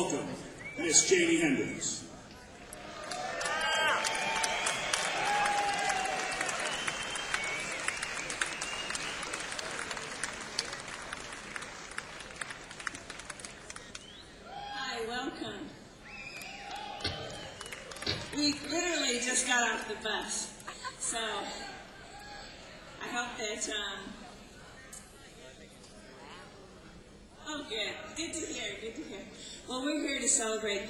welcome Miss Janie Hendricks. Hi, welcome. We literally just got off the bus, so I hope that, oh good, good to hear, good to hear. Well, we're here to celebrate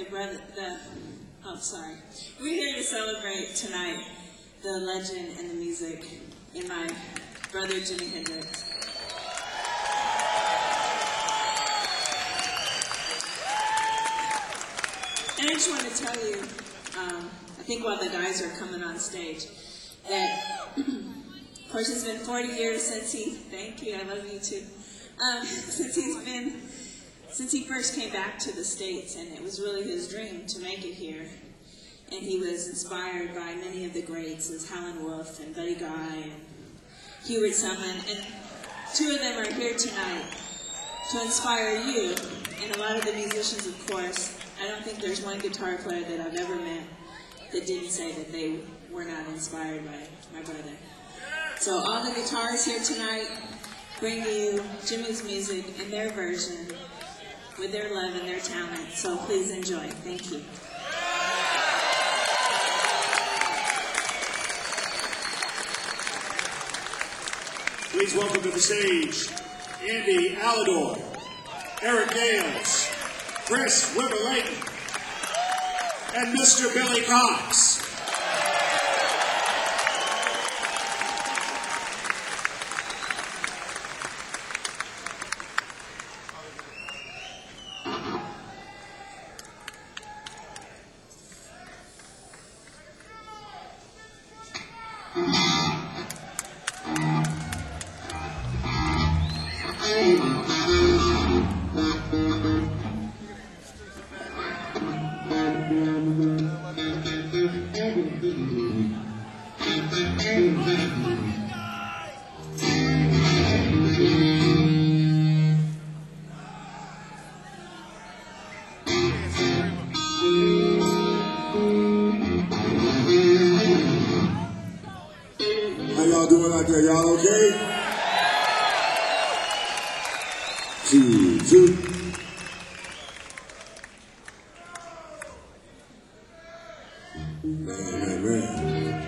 we're here to celebrate tonight the legend and the music in my brother Jimi Hendrix. And I just want to tell you, I think while the guys are coming on stage, that, of course, it's been 40 years since thank you, I love you too, since he first came back to the States, and it was really his dream to make it here. And he was inspired by many of the greats, as Howlin' Wolf and Buddy Guy and Hubert Sumlin, and two of them are here tonight to inspire you, and a lot of the musicians, of course. I don't think there's one guitar player that I've ever met that didn't say that they were not inspired by my brother. So all the guitarists here tonight bring you Jimmy's music in their version with their love and their talent. So please enjoy. Thank you. Please welcome to the stage Andy Alador, Eric Gales, Chris Weber-Layton, and Mr. Billy Cox. How y'all doing out there? Y'all okay? 2, 2. Man.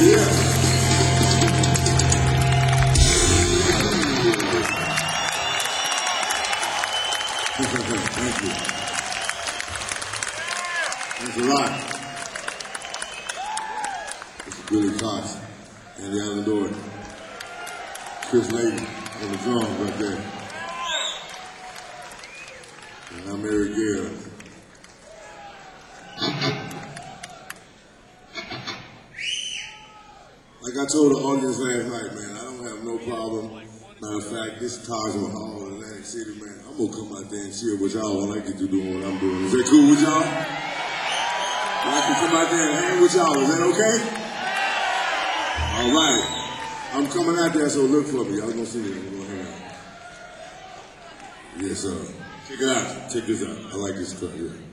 Thank you. Thanks a lot. This is Billy Cox, Andy Allen, Chris Layton on the drums right there. And I'm Eric Gales. Like I told the audience last night, man, I don't have no problem. Matter of fact, this is Taj Mahal in Atlantic City, man. I'm gonna come out there and cheer with y'all when I get to doing what I'm doing. Is that cool with y'all? I can come out there and hang with y'all. Is that okay? All right. I'm coming out there, so look for me. Y'all gonna see me. We're gonna hang out. Yes, sir. Check it out. Check this out. I like this cut here.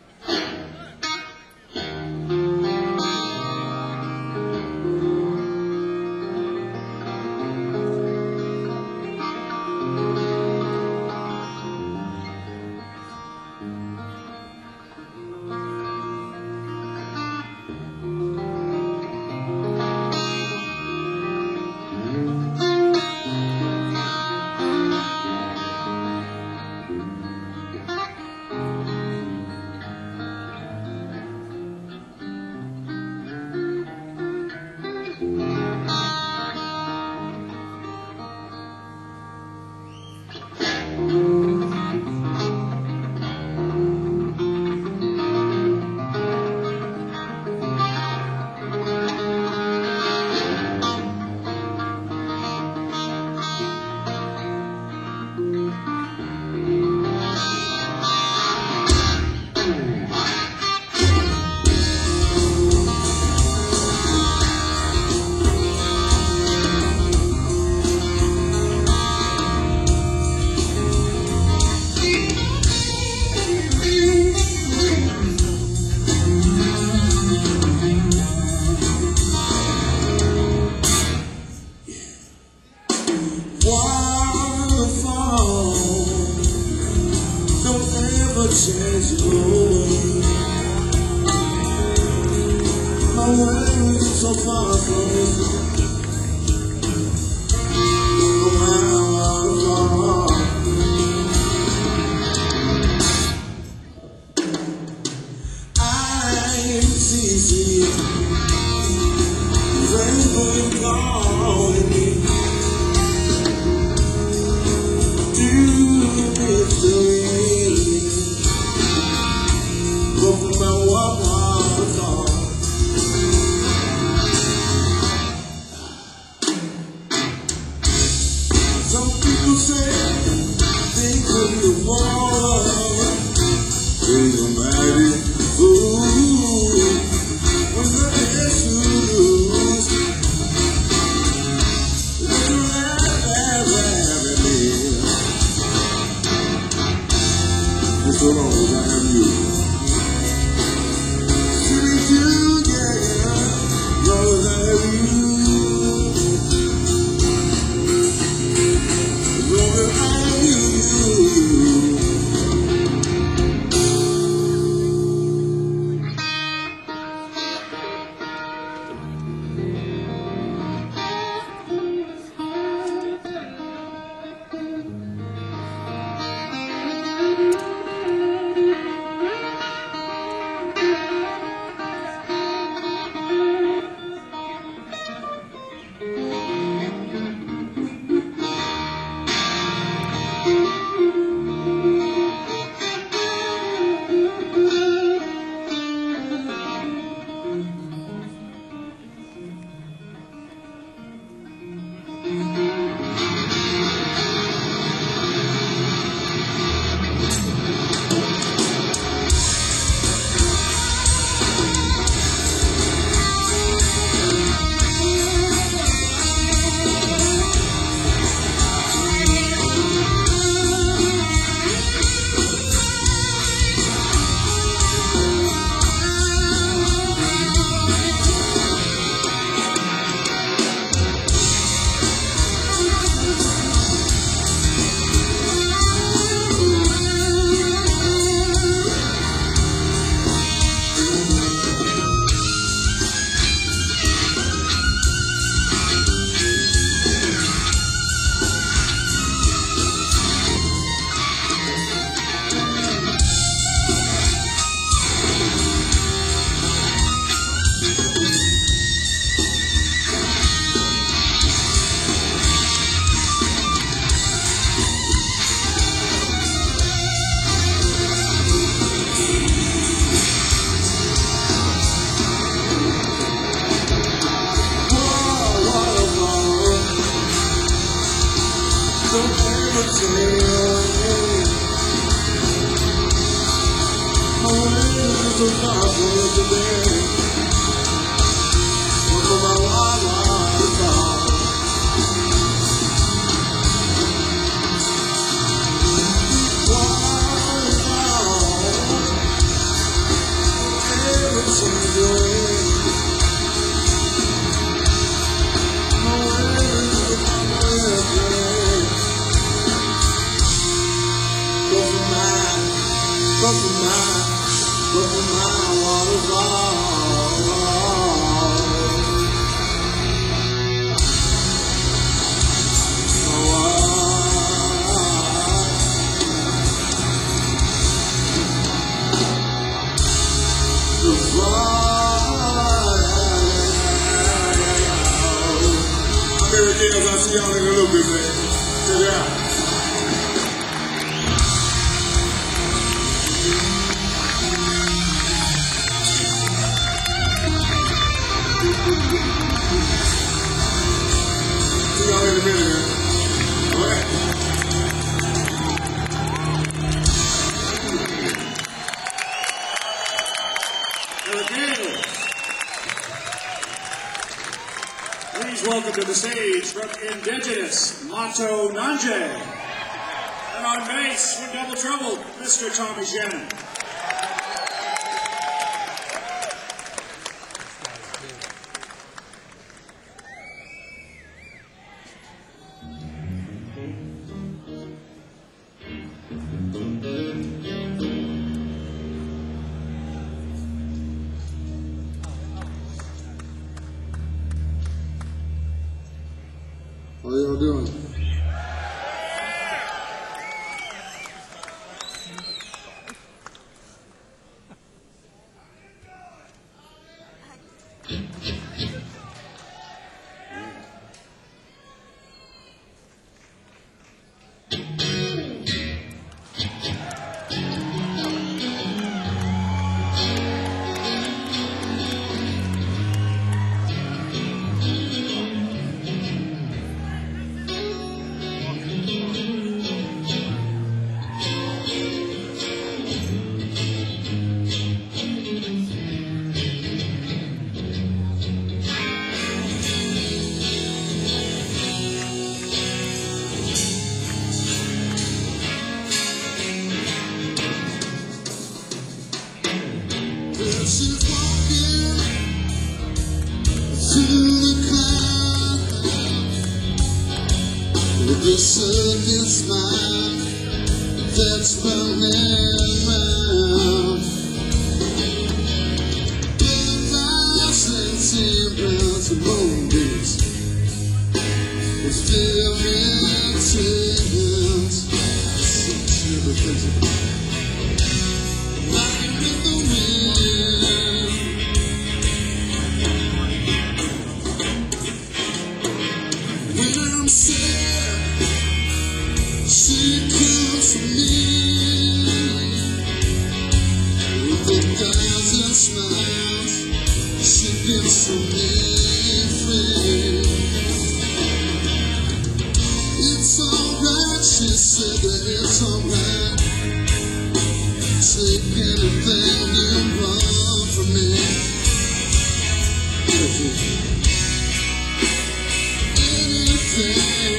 Change your way. My world is so far from you. No matter how far. I'm easy. Rainbow gone in me. Do mystery. Some people say they couldn't afford being a mighty fool when the best you lose. so far from yesterday. Look for my waterfall. I'll see y'all in a little bit, man. Check it out. See y'all in a minute, man. All right. Okay. Please welcome to the stage from Indigenous, Mato Nanje. And on bass, from Double Trouble, Mr. Tommy Shannon. How y'all doing? She's walking through the clouds with a circus smile that's burning round. Thousands and rounds of moonbeams with fairy tales. Riding with the wind. When I'm sad, she comes to me with 1,000 smiles. She gives to me free. It's alright, she said that it's alright. Take anything you want from me. Anything.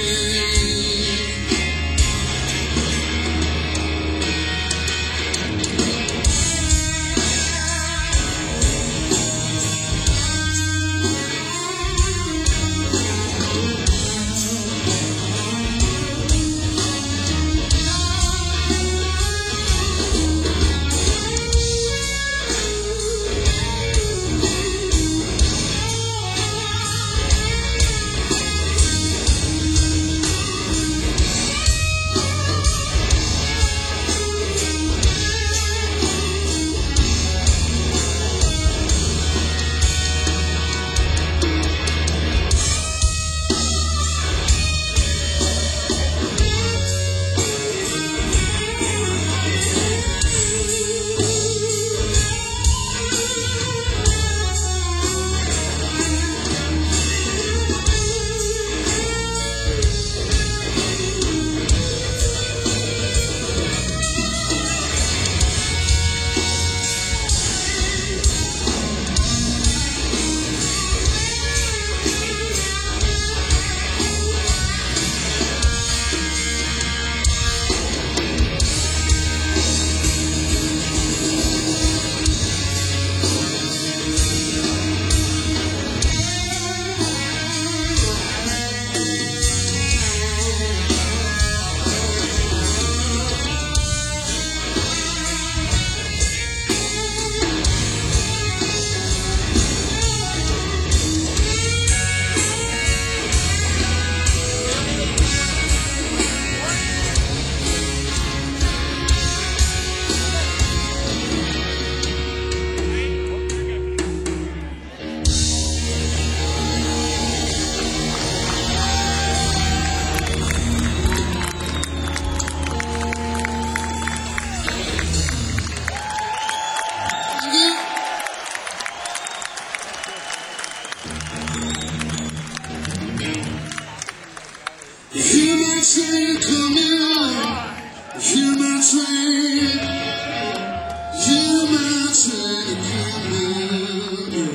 train coming. Hear my train. Hear my train coming.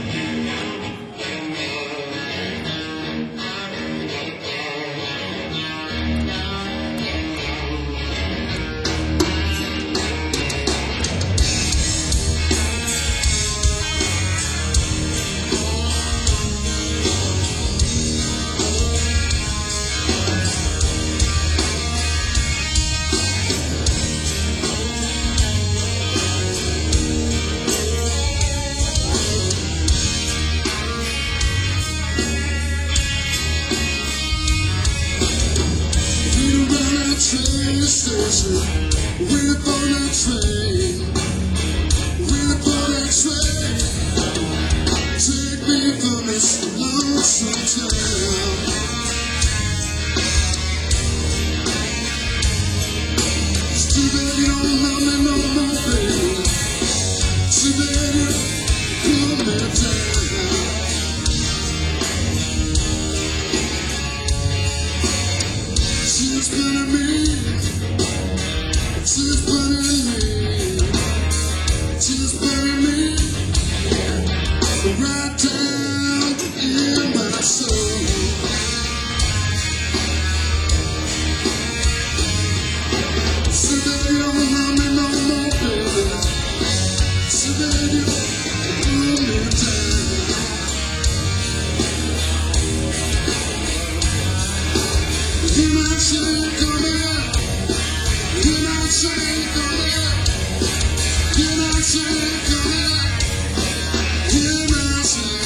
Train station, wait for the train, wait for the train. Take me from this lonesome town. It's too bad you don't love me no more, baby. Too bad you pull me down. She's putting me. She's putting me right down in my soul. So that you don't love me no more, baby. So that you pull me down. You're not saying come here. You're not saying come here. You're not saying come here. You're not saying.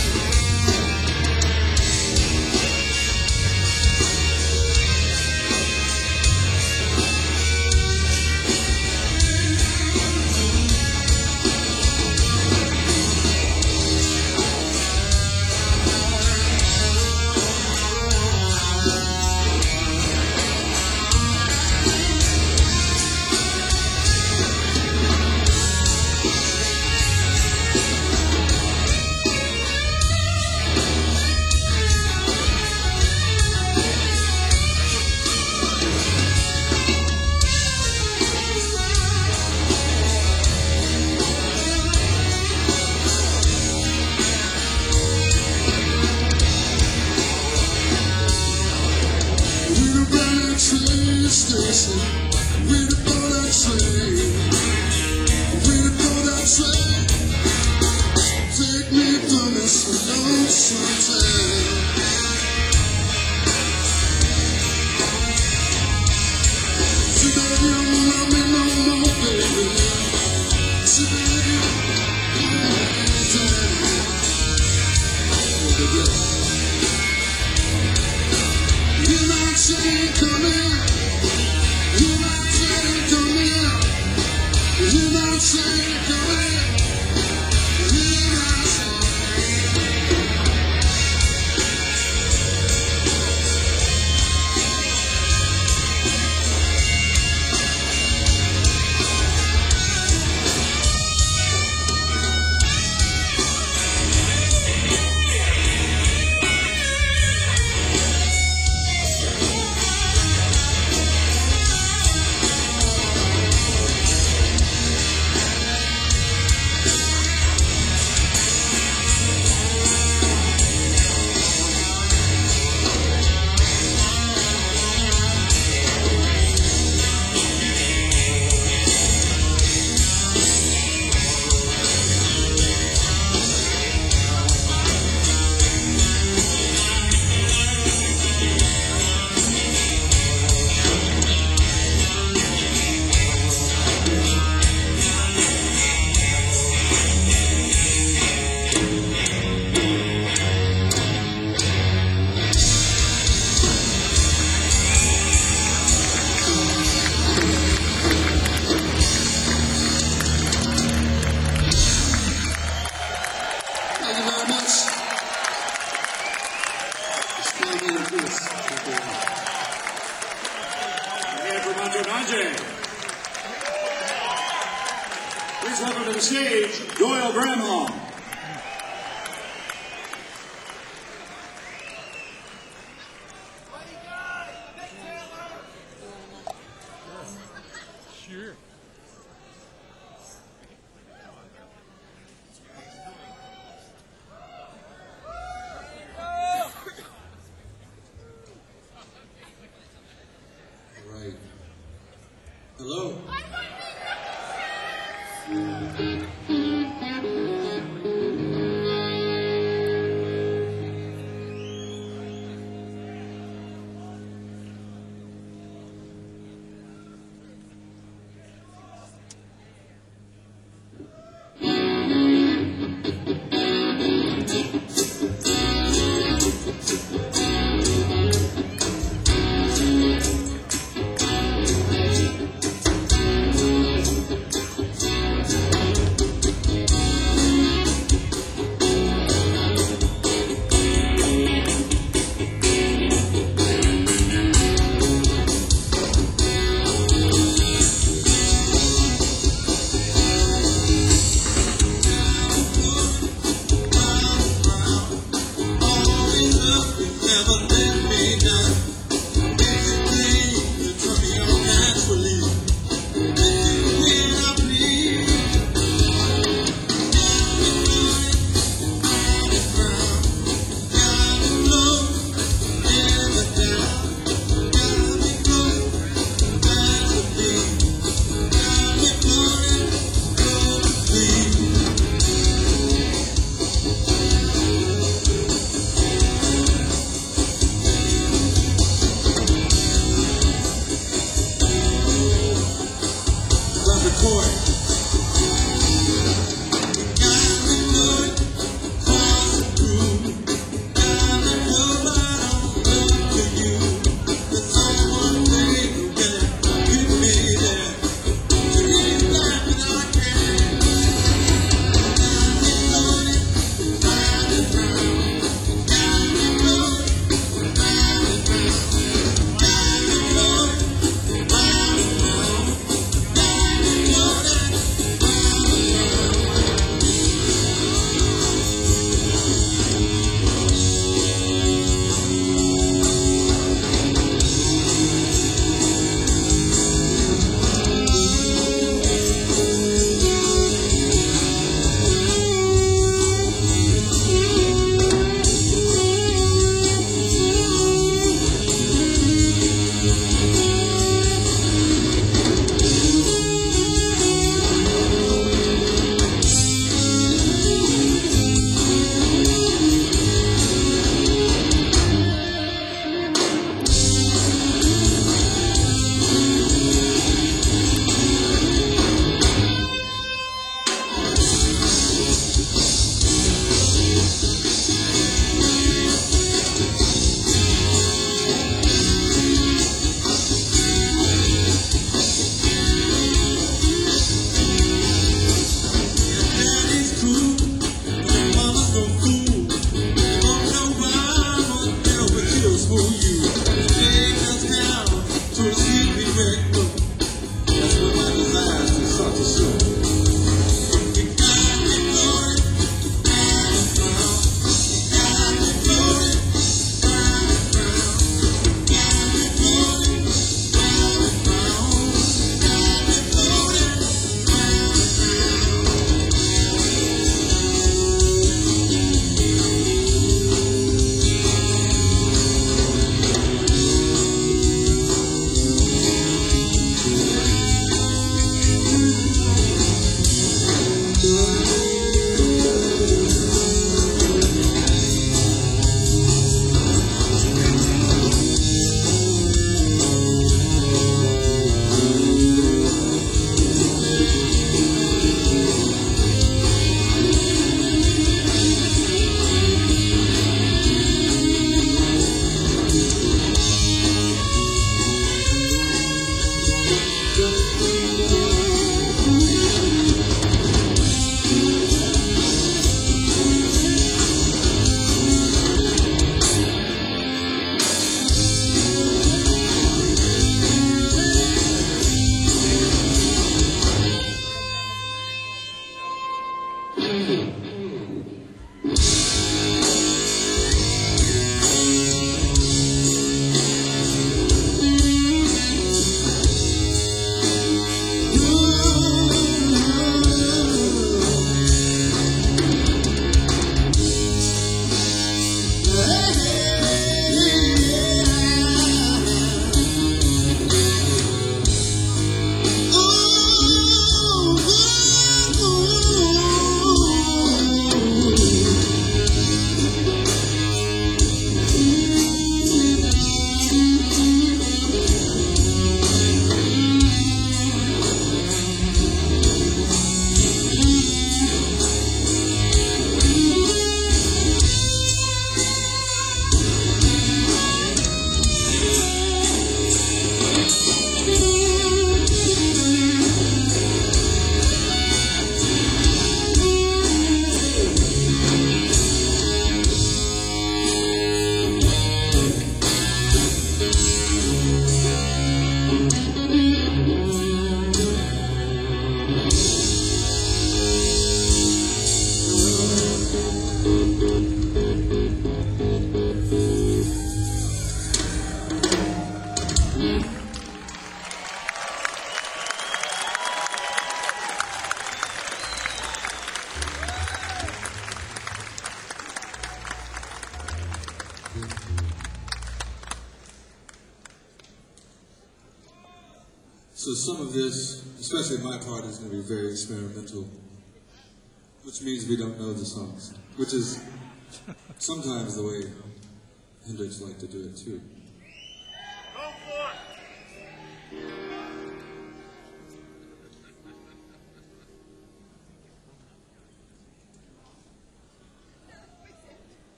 Train station, waiting for that train, waiting for that train. Take me from this lonesome town. Too bad you don't love me no more, baby. Too bad you pull me down. You're not saying come here. You're not saying come here. You're not saying come here. You're not saying. Please welcome to the stage, Doyle Bramhall. for you. Take us down to a sleepy red room. That's where my desires can start to show. You got me floating, round and round. You got me floating, round and round. You got me floating, round and round. You got me floating, round and So some of this, especially my part, is going to be very experimental, which means we don't know the songs, which is sometimes the way Hendrix liked to do it too.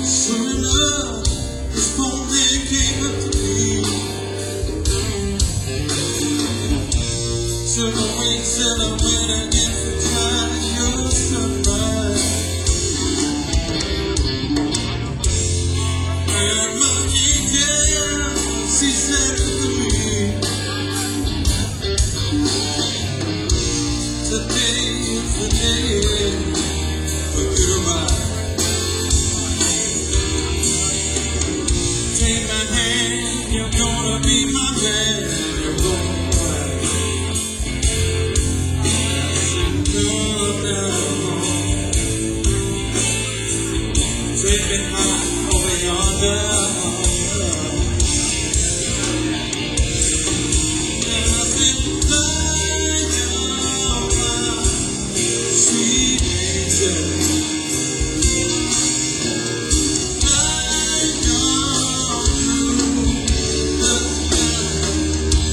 Soon enough, this phone man came up to me. Silhouette against the tide of your sunrise. And my angel, she said to me, today is the day for goodbye. Take my hand, you're gonna be my man. You're gonna take me high over yonder. And I said, lie down, my sweet angel. Lie down to the ground.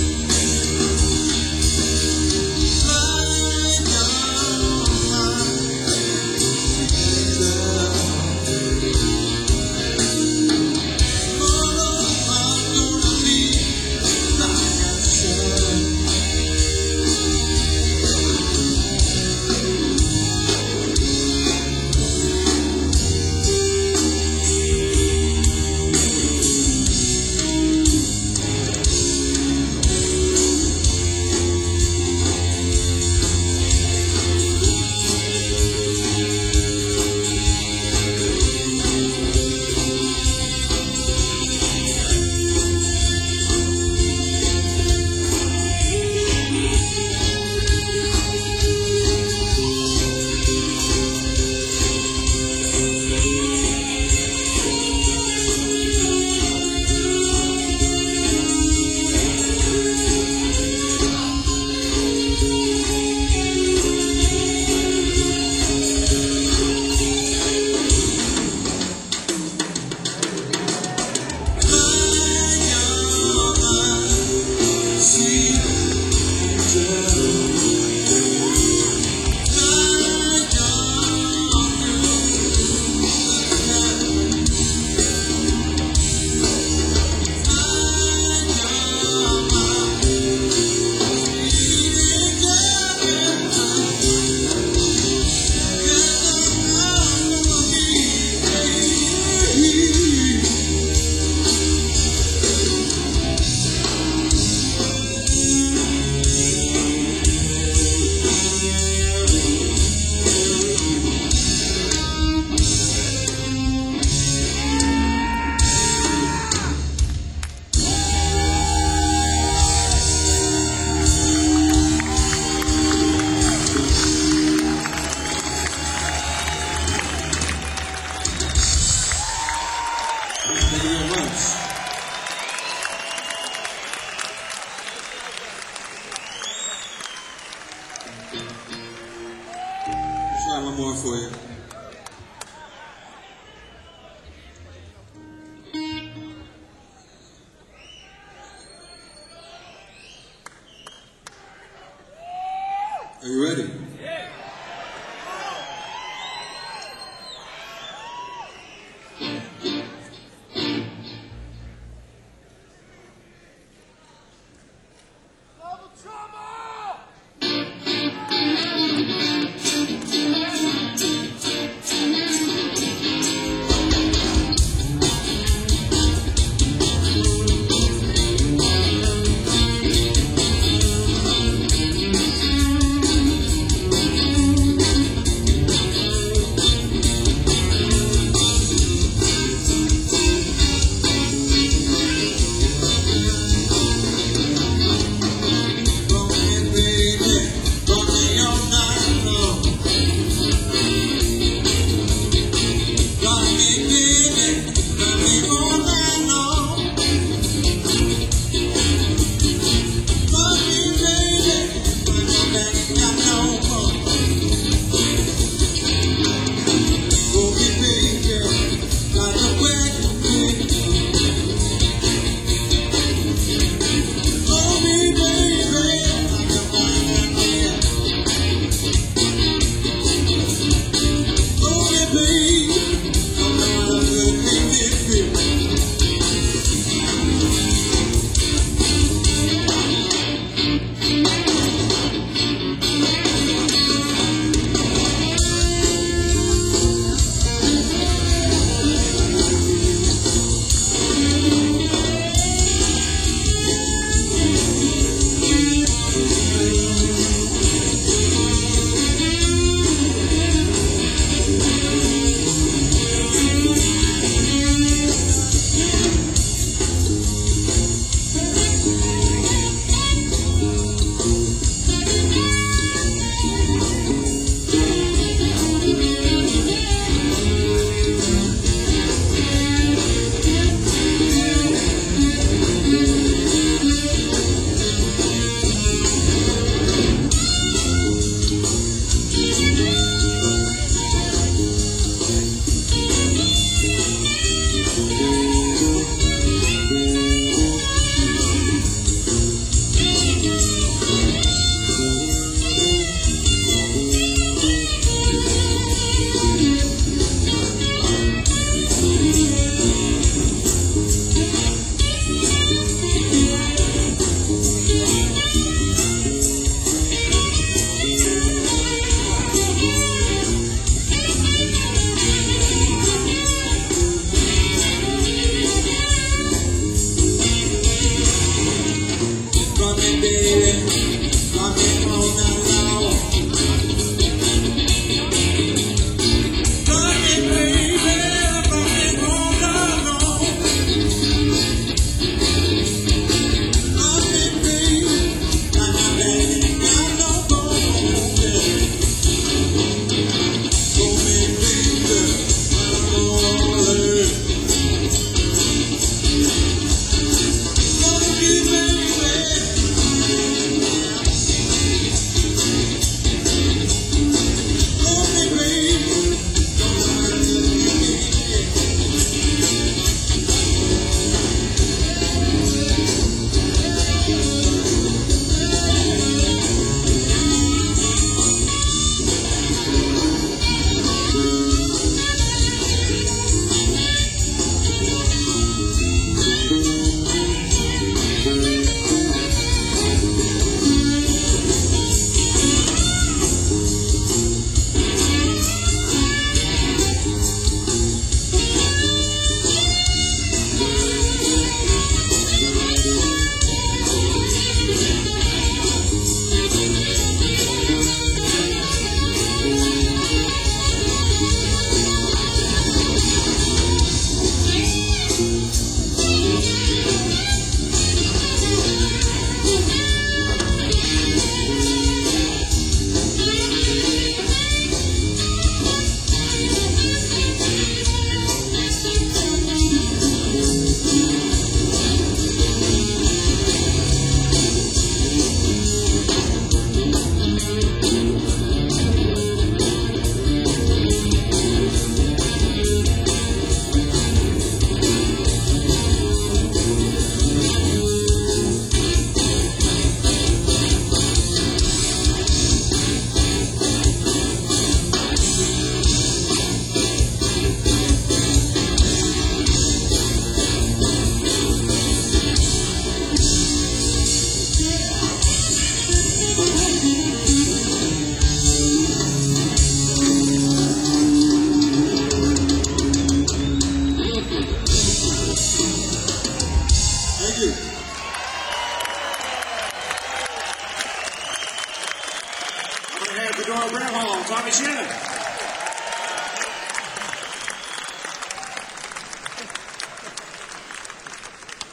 Lie down, my angel.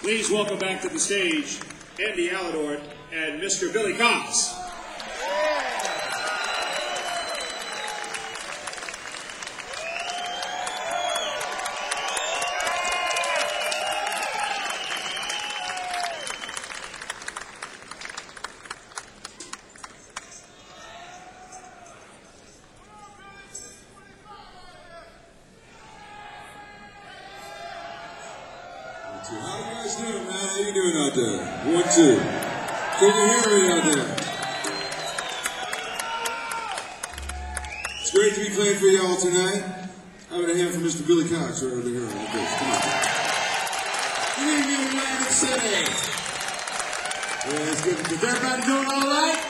Please welcome back to the stage Andy Aladort and Mr. Billy Cox. How you guys doing, man? How you doing out there? 1, 2. Can you hear me out there? It's great to be playing for y'all tonight. How about a hand for Mr. Billy Cox right over here on the bass? Come on. Good evening, Atlantic City. Yeah, it's good. Is everybody doing all right?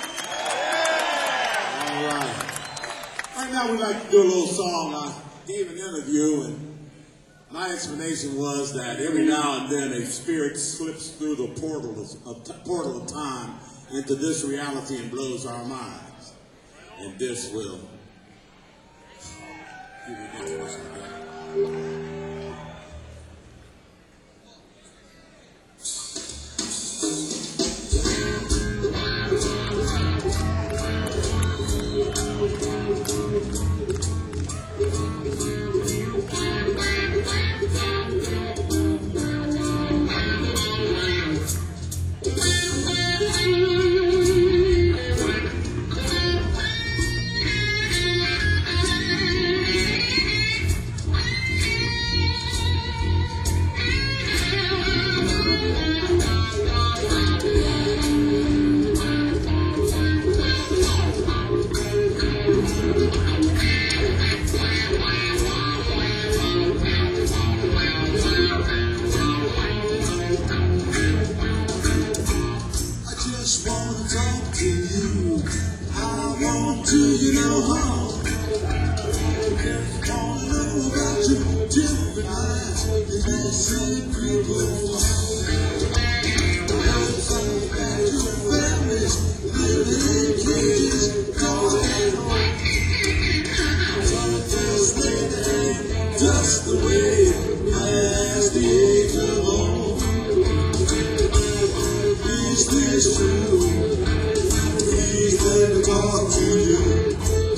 All right. Right now we'd like to do a little song. I gave an interview, and my explanation was that every now and then a spirit slips through the portal of time into this reality and blows our minds. And this will give you an intuition. Just the way as the age of old. Is this true? Please let me talk to you.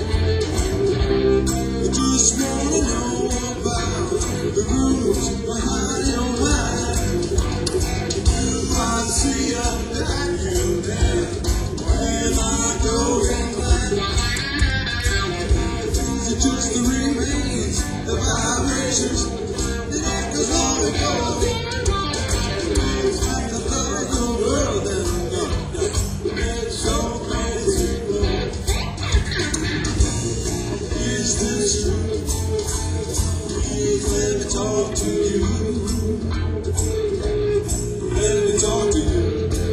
I just wanna know about the roots behind your mind. Do I see a vacuum there when I go in line? Is it just the remains, the vibrations, the echoes on the go? It's like the third of the world and it's so crazy. Is this true? Please let me talk to you. Let me talk to you.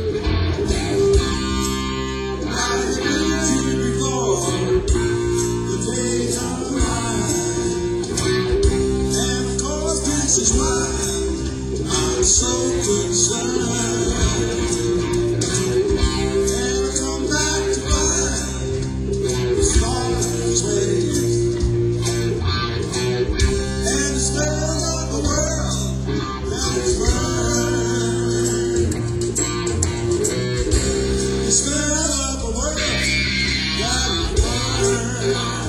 I've been here before. The days are mine. And of course this is why I'm so concerned. And I come back to find the smallest ways. And the spell of the world that is burning. The spell of the world that is burning.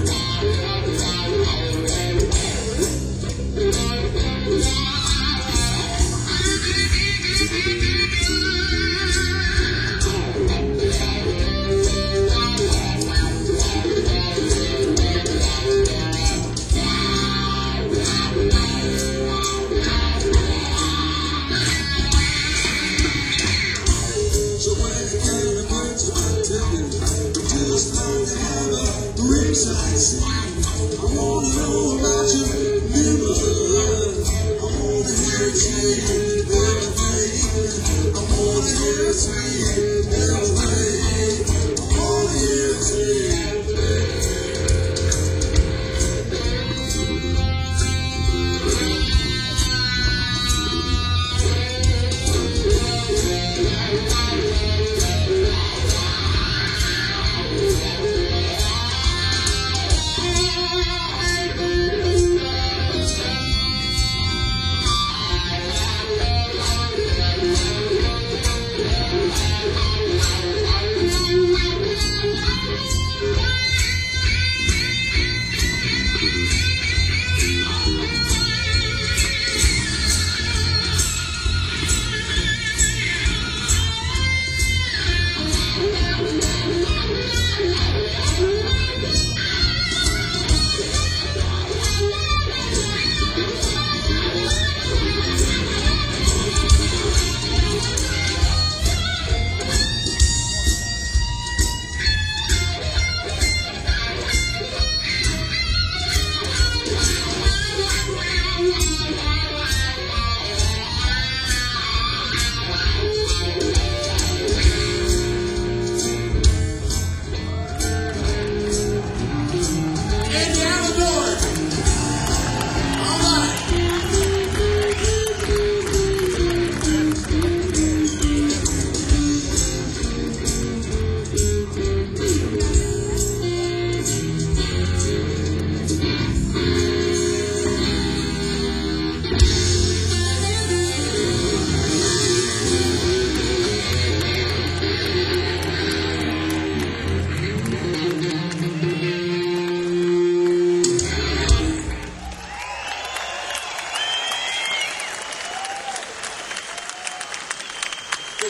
So when it came to words, I tell you, just like to have a ringside seat. I wanna know about your neighborhood. I wanna hear it sweet, everything. I wanna hear it sweet, everything. I wanna hear it sweet.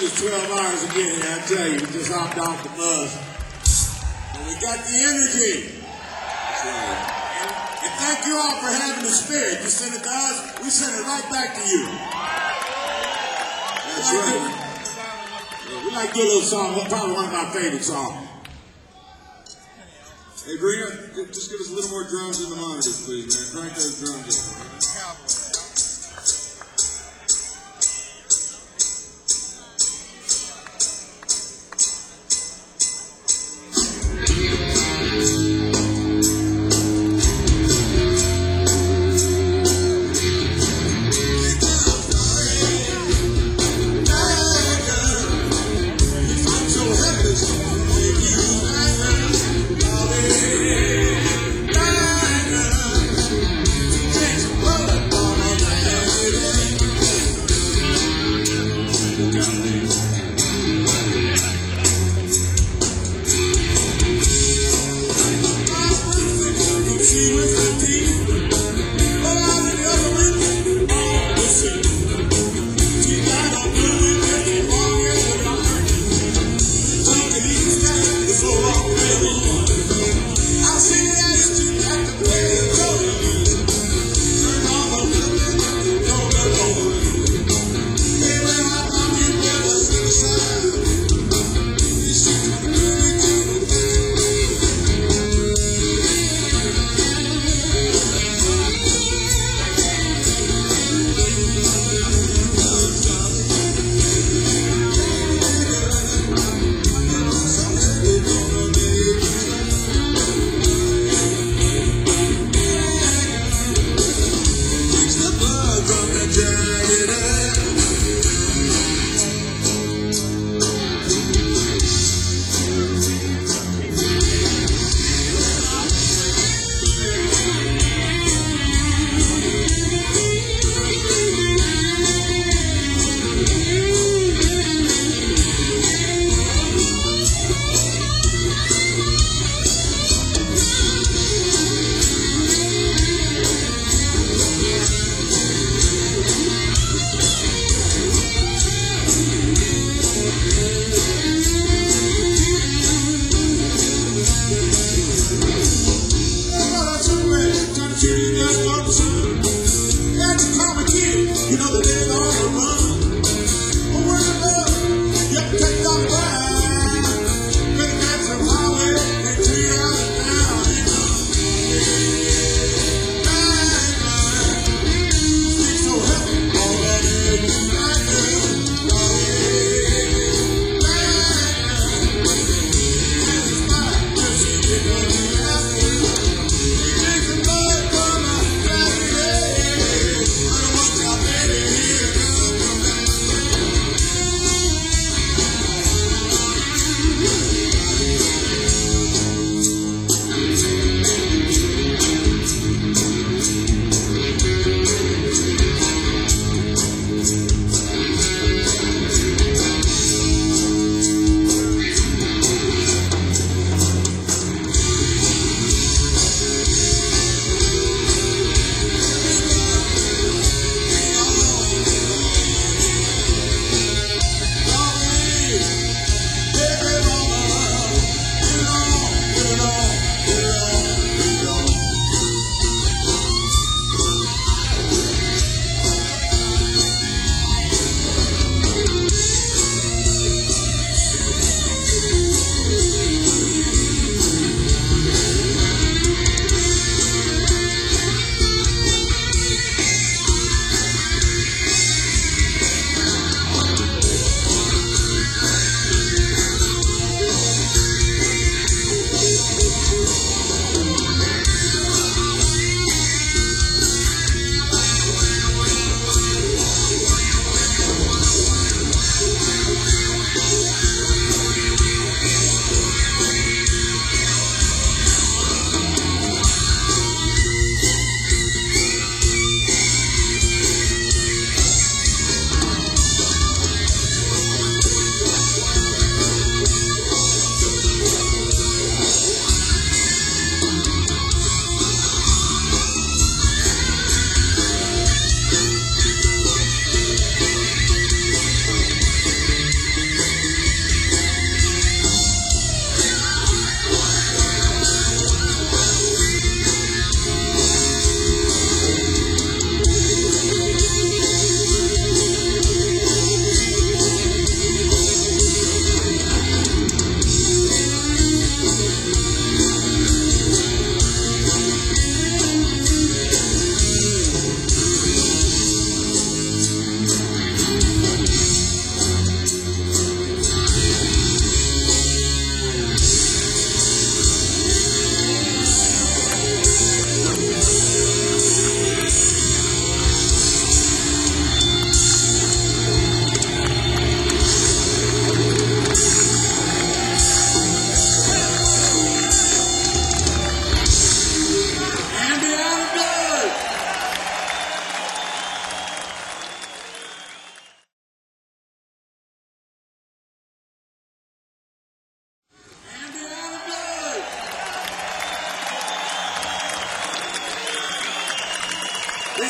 us 12 hours to get here, I tell you. We just hopped off the bus. And we got the energy. That's right. And thank you all for having the spirit. You sent it to us, we send it right back to you. That's right. We like your little song, probably one of my favorite songs. Hey, Green, just give us a little more drums in the monitors, please, man. Crank those drums up.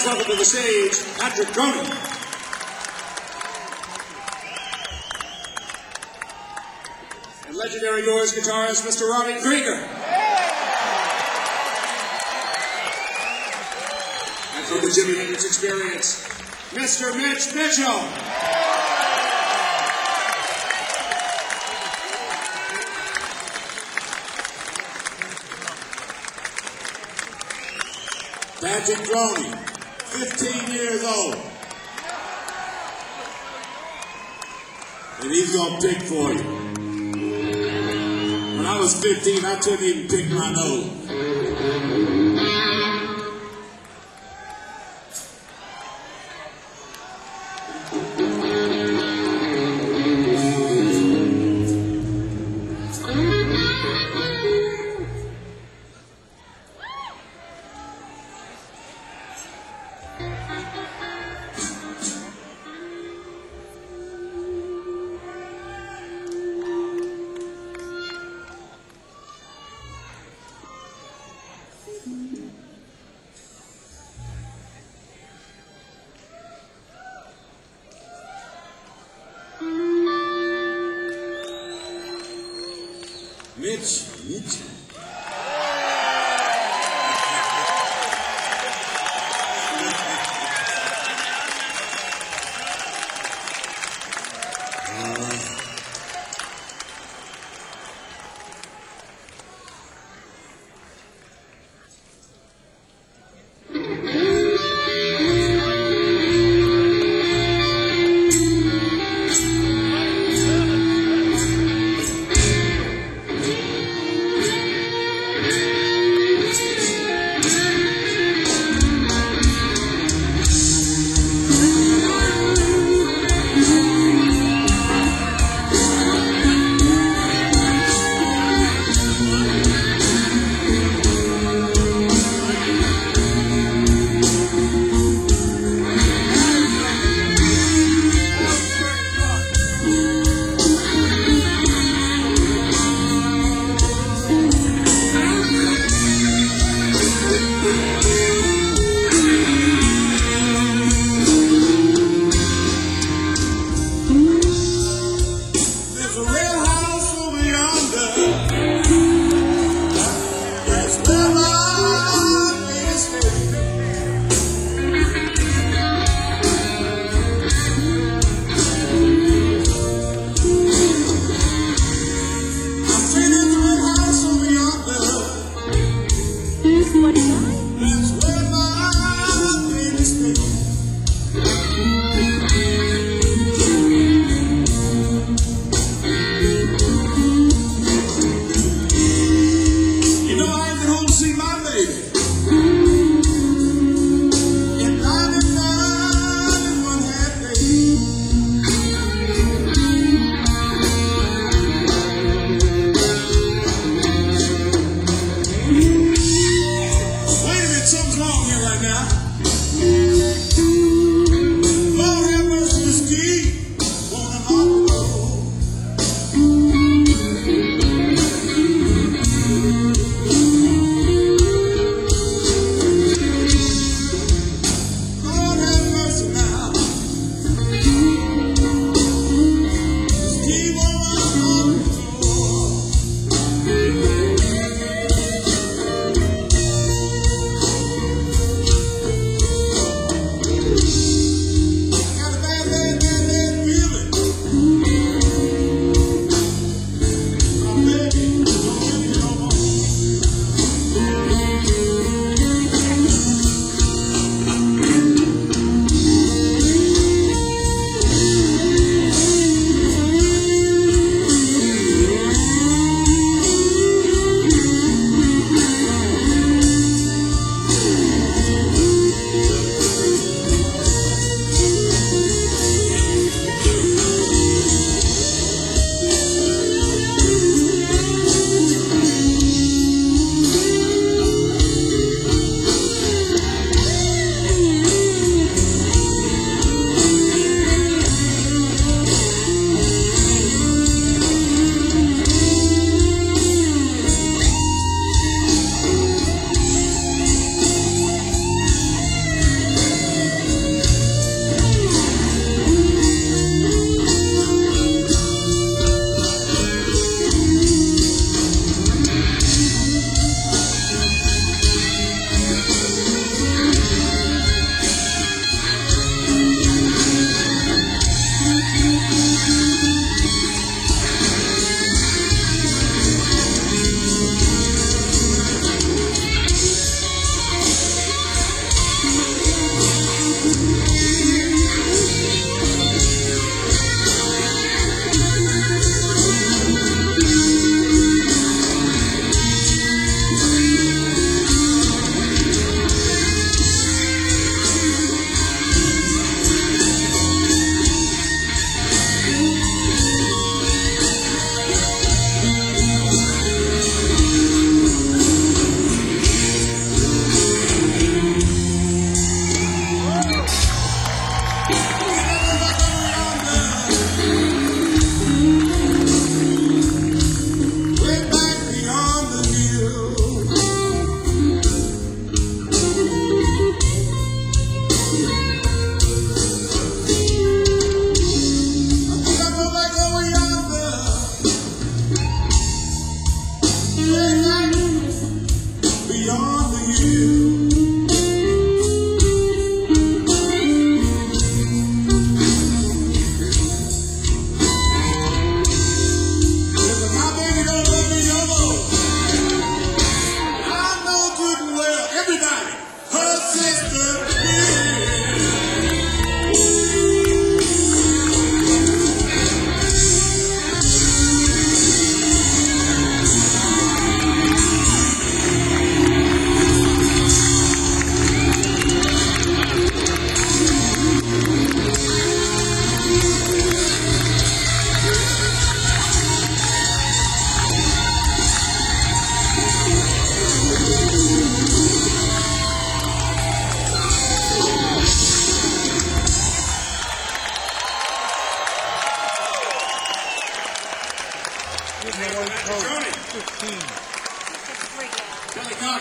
Please welcome to the stage, Patrick Droney. And legendary Doors guitarist, Mr. Robbie Krieger. And from the Jimi Hendrix Experience, Mr. Mitch Mitchell. Patrick Droney, 15 years old. And he's gonna pick for you. When I was 15, I couldn't even pick my nose. Mitch.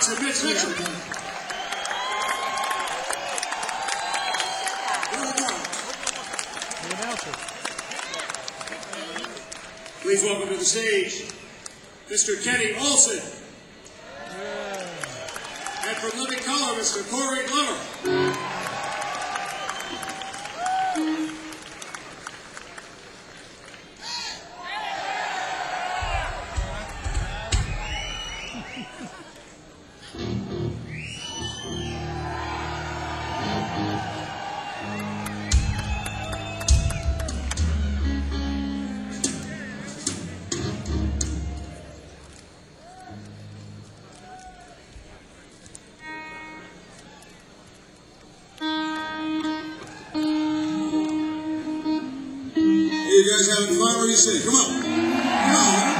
Cox and Mitch Mitchell. Please welcome to the stage, Mr. Kenny Olson. And from Living Color, Mr. Corey Glover. You guys having fun? What do you say? Come on. Come on.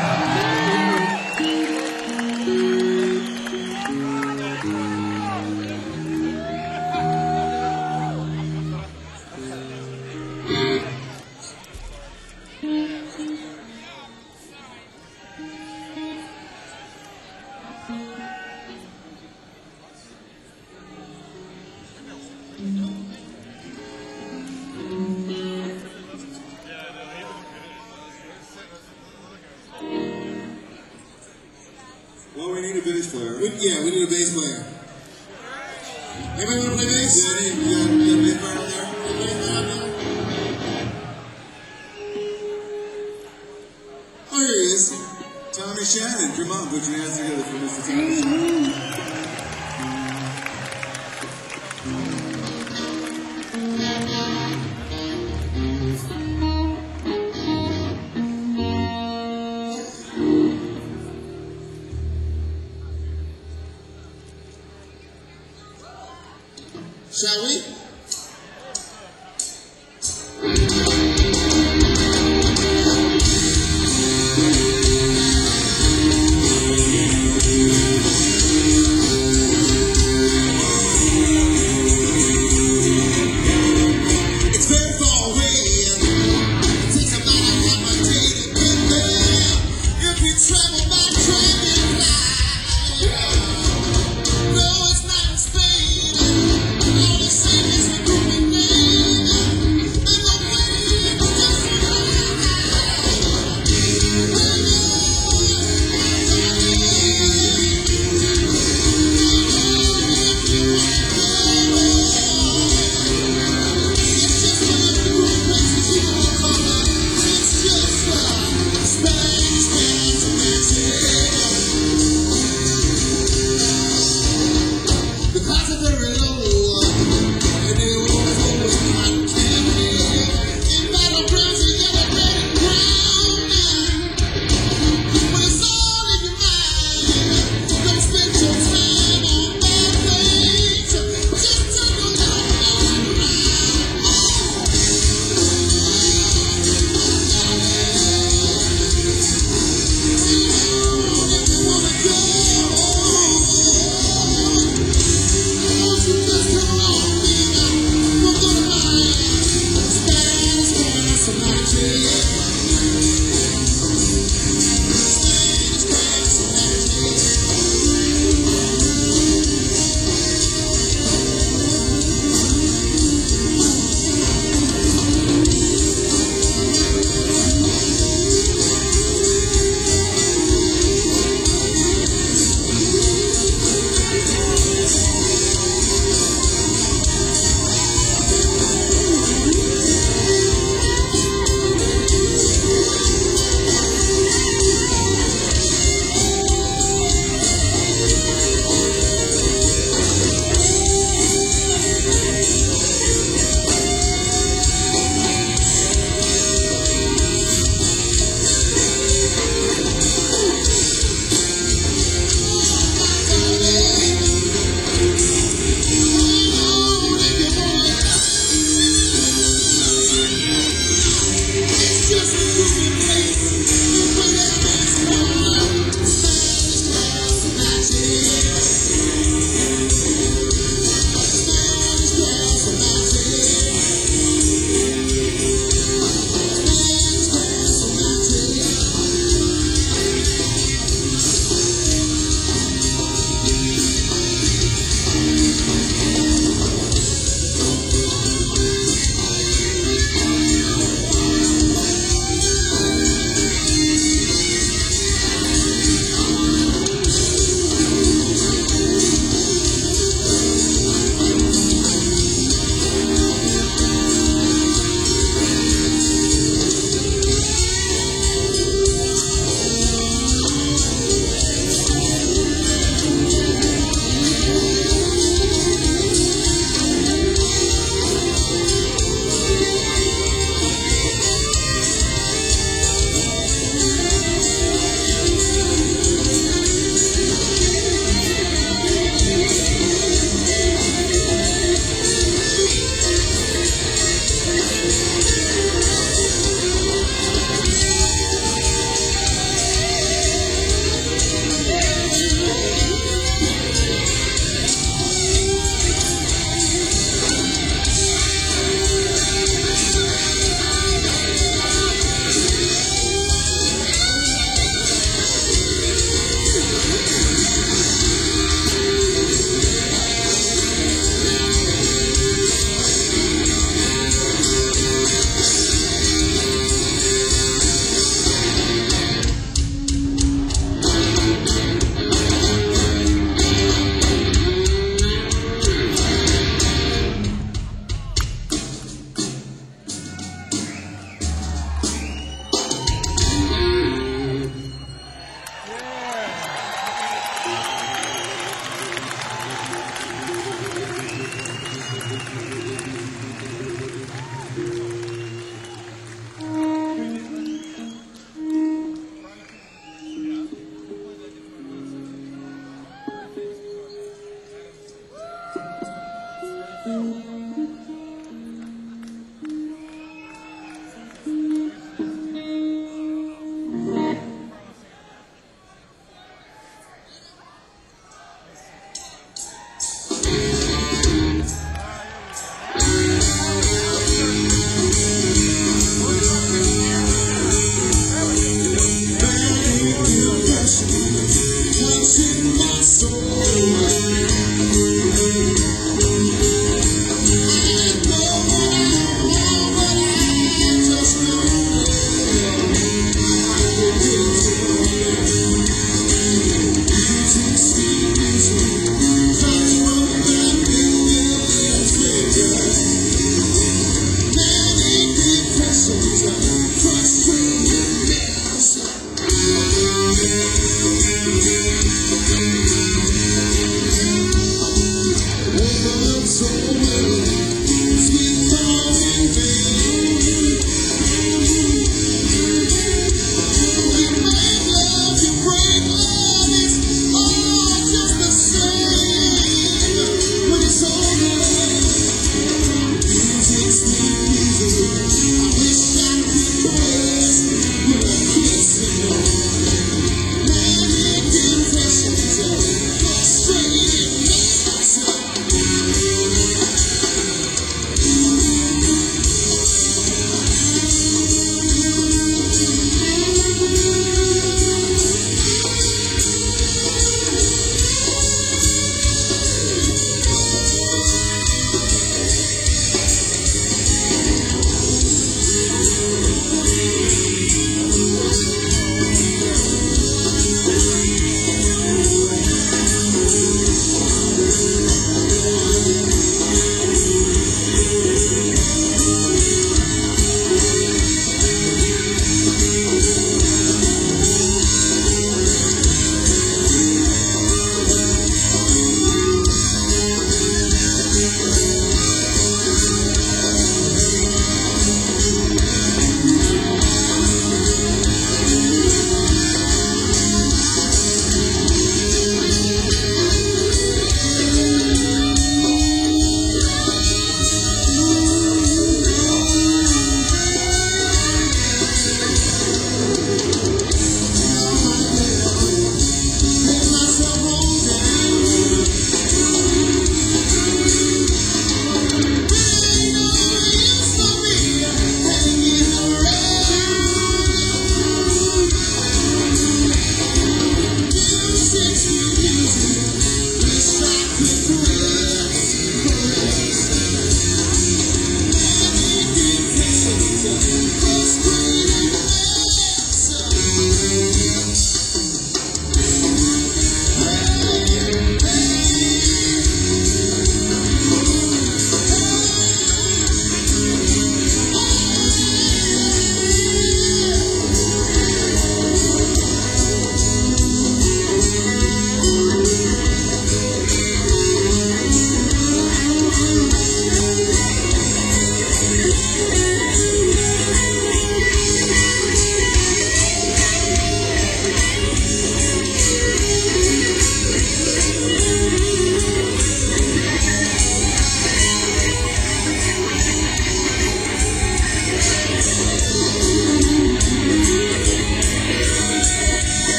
Well, we need a bass player. We need a bass player. Anybody want to play bass? Yeah, you got a bass player out there? You got a bass player out there? Oh, here he is. Tommy Shannon. Come on, put your hands together for Mr. Tommy Shannon. Shall we? It's very far away. It takes about a half a day to get there. If we travel by train and fly. No, it's not in Spain. All the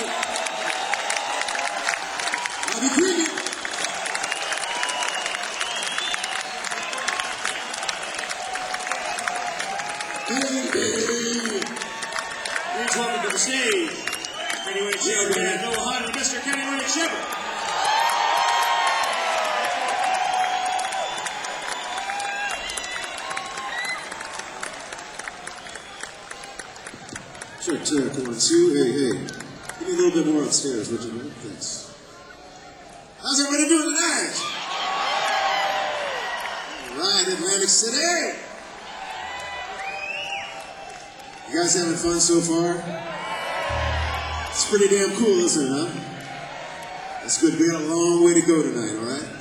Bobby Cricket. Please welcome to the stage, heavyweight champion at Noah Hunt, Mr. Kenny Winnick Shepherd. Check, 1, 2, hey. Give me a little bit more upstairs, would you? Thanks. How's everybody doing tonight? All right, Atlantic City. You guys having fun so far? It's pretty damn cool, isn't it, huh? That's good. We got a long way to go tonight, all right?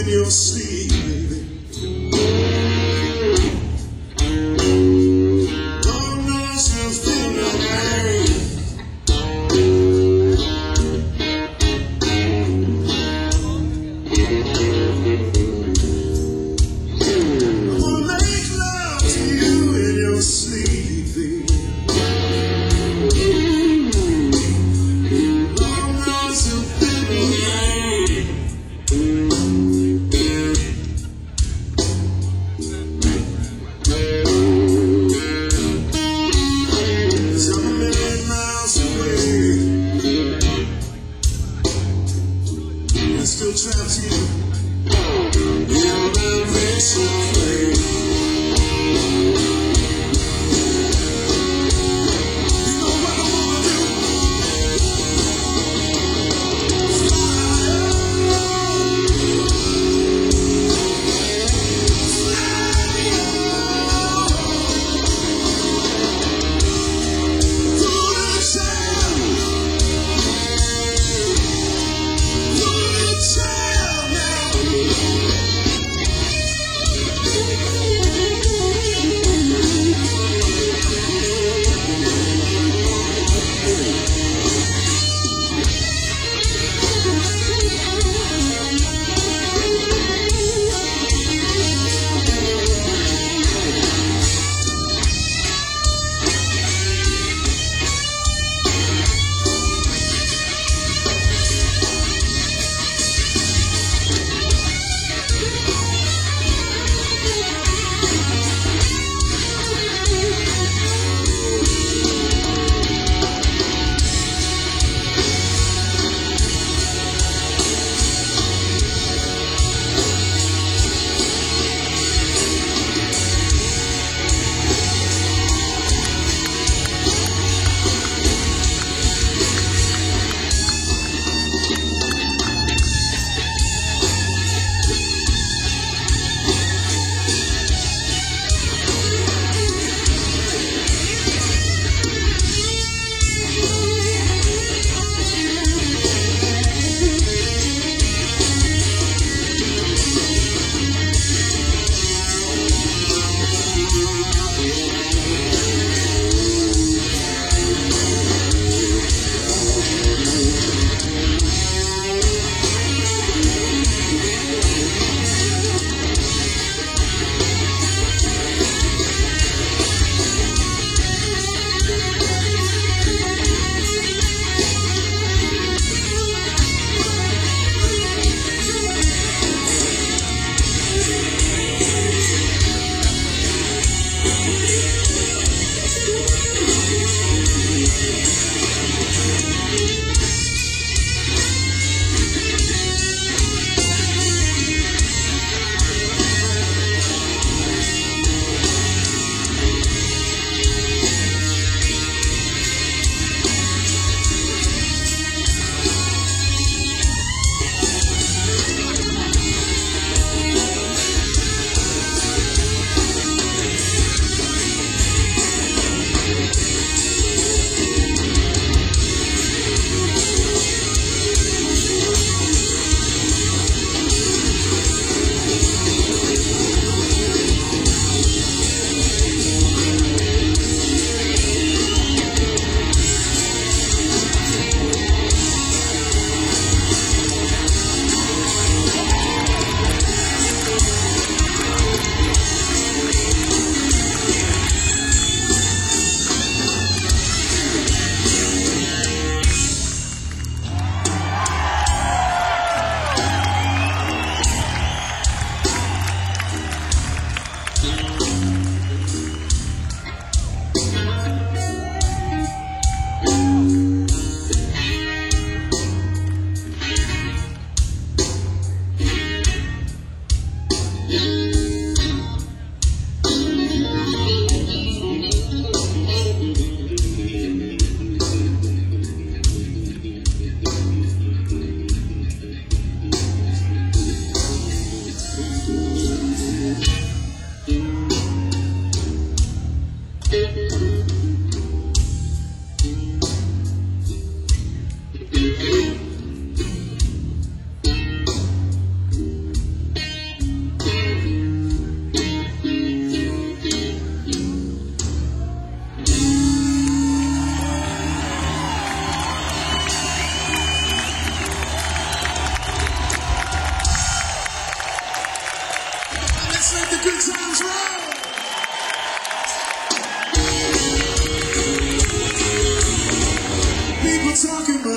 in your sleep, baby. Lord knows you feel no pain. I wanna make love to you in your sleep, baby. Lord knows you feel no pain. 'Cause I'm a million miles away. I'm still trapped here in that vixen flame. You know what I wanna do?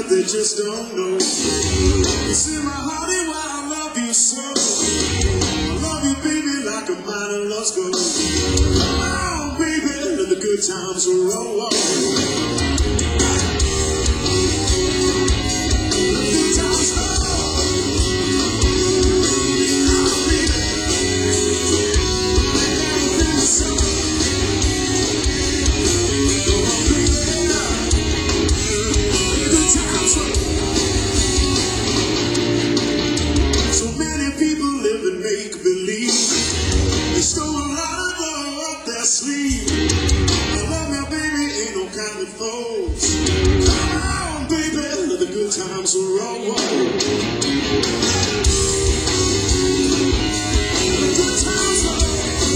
but they just don't know. It's in my heart and why I love you so. I love you, baby, like a miner loves gold. Come on, baby, let the good times roll on. Times will roll. Good times roll.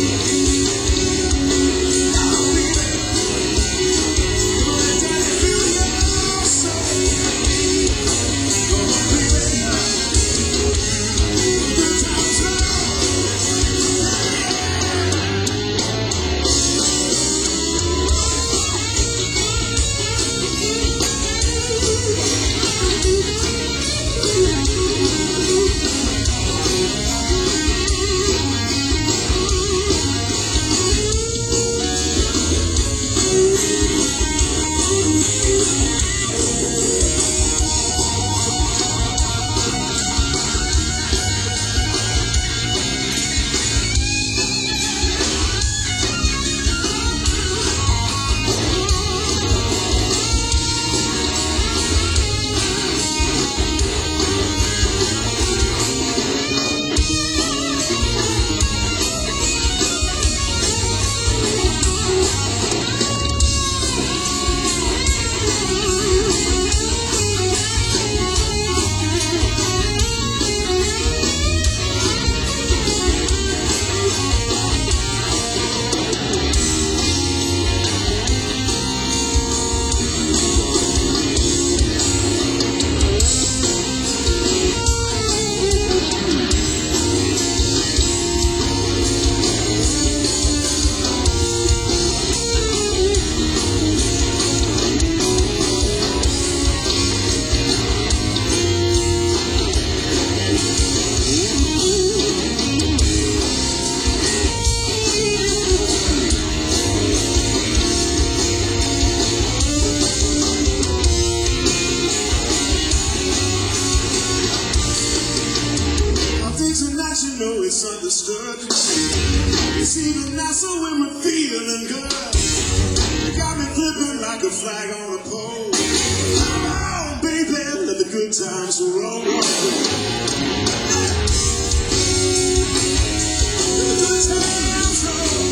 It's understood. It's even nicer when we're feeling good. You got me flipping like a flag on a pole. Come on, baby, let the good times roll. Let the good times roll.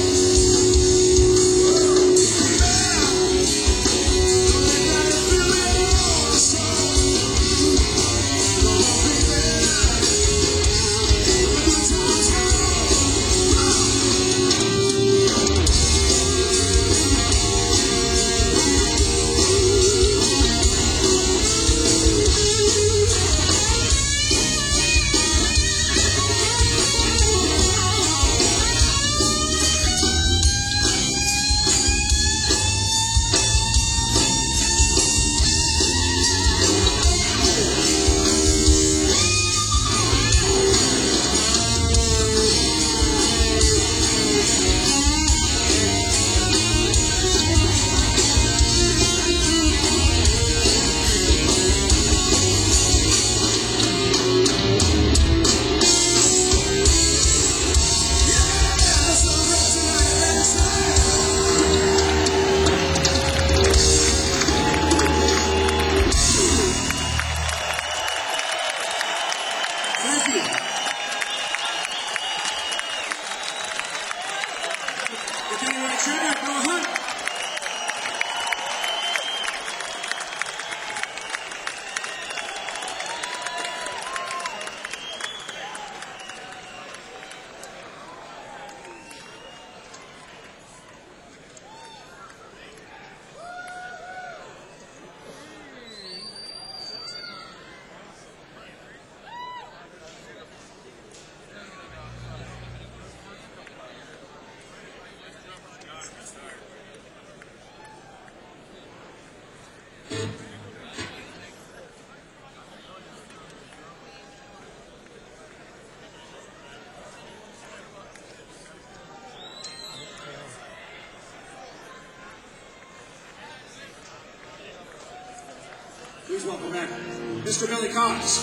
Please welcome back Mr. Billy Cox.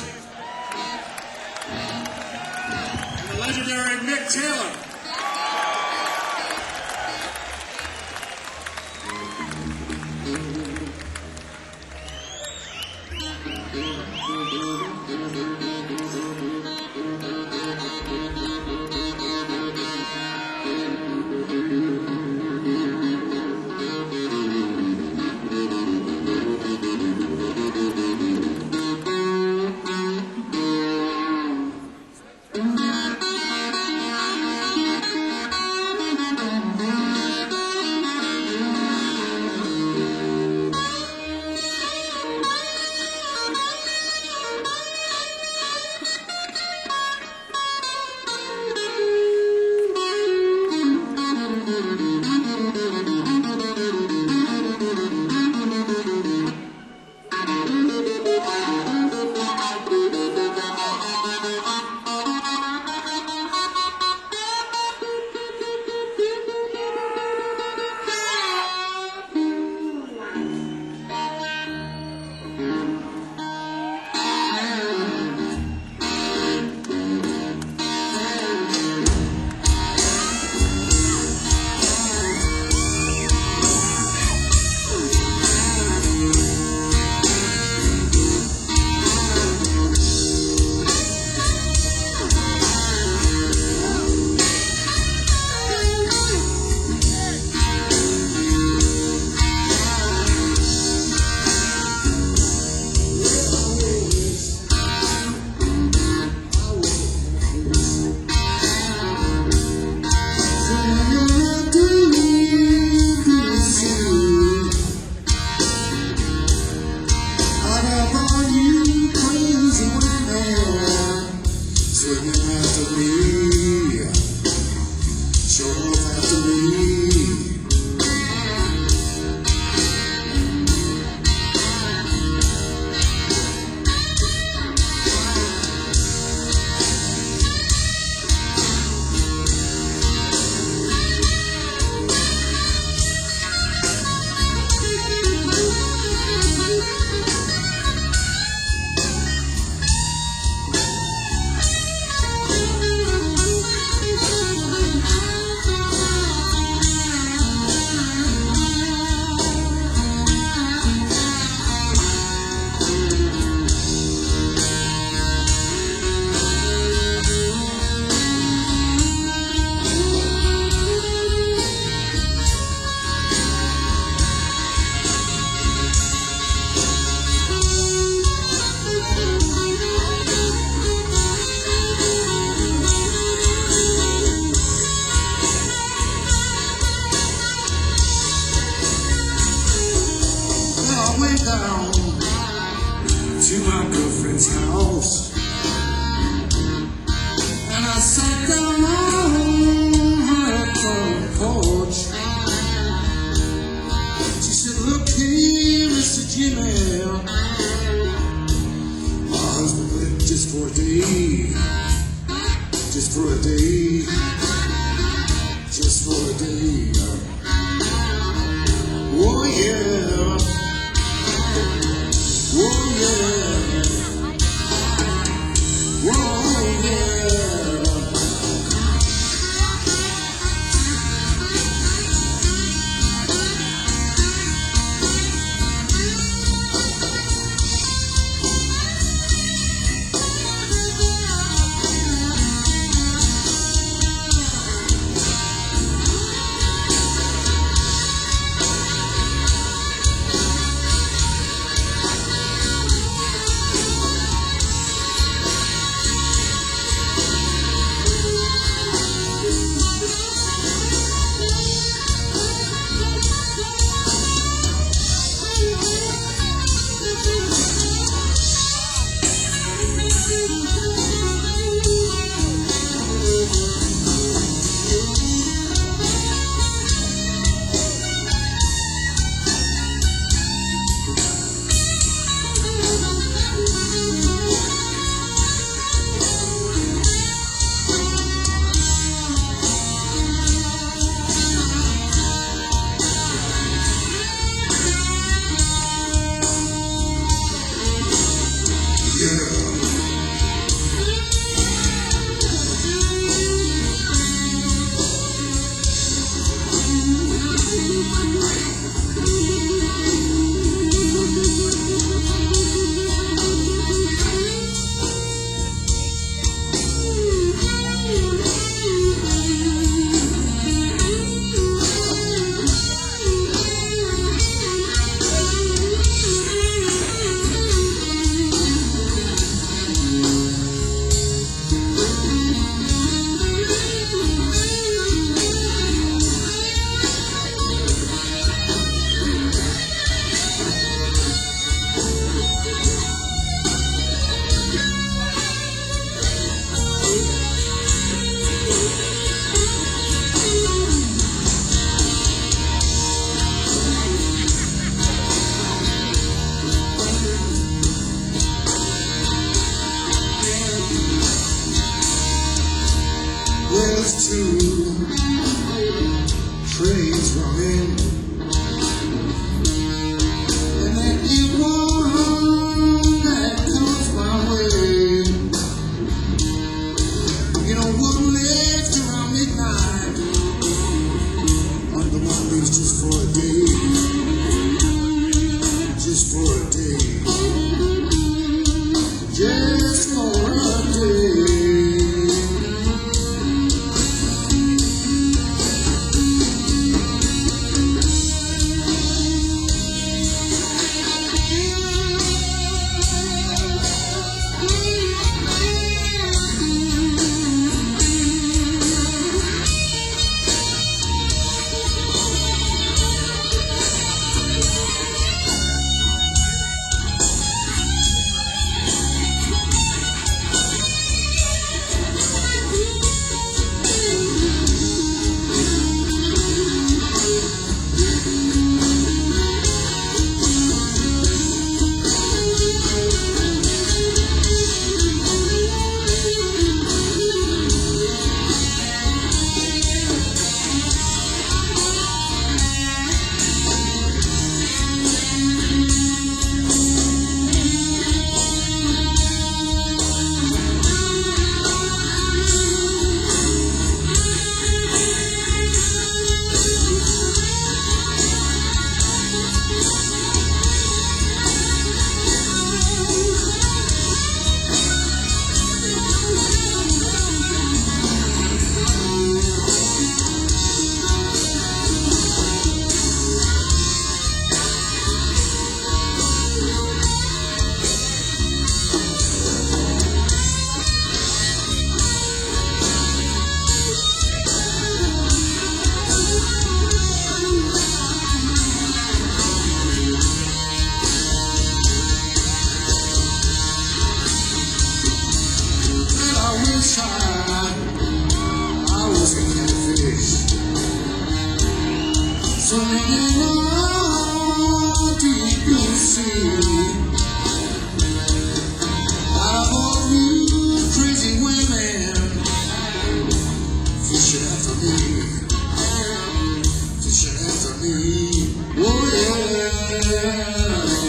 And the legendary Mick Taylor. there's two trains running, and there is one that comes my way. You know, one left around midnight, and the one leaves just for a day, just for a day, just for a day. I was a catfish, swimming on deep blue sea. Out of all you crazy women, fishing after me, fishing after me. Oh yeah.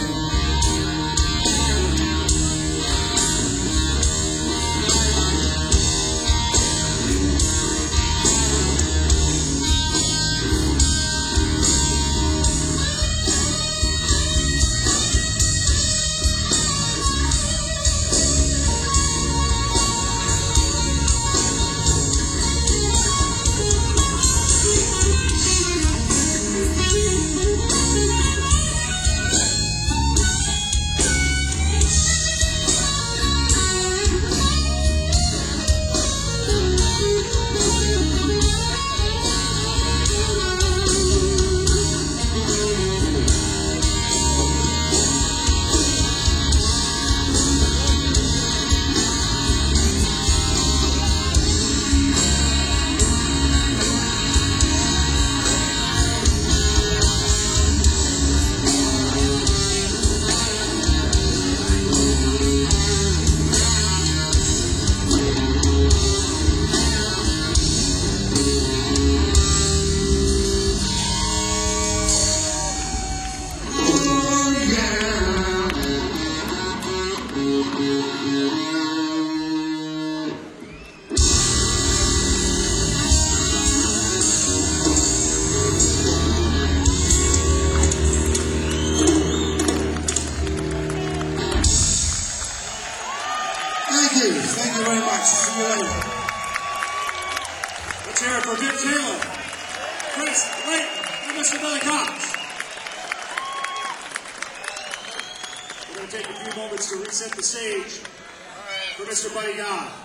Thank you very much. See you later. Let's hear it for Dick Taylor, Chris Layton, and Mr. Billy Cox. We're going to take a few moments to reset the stage for Mr. Buddy Guy.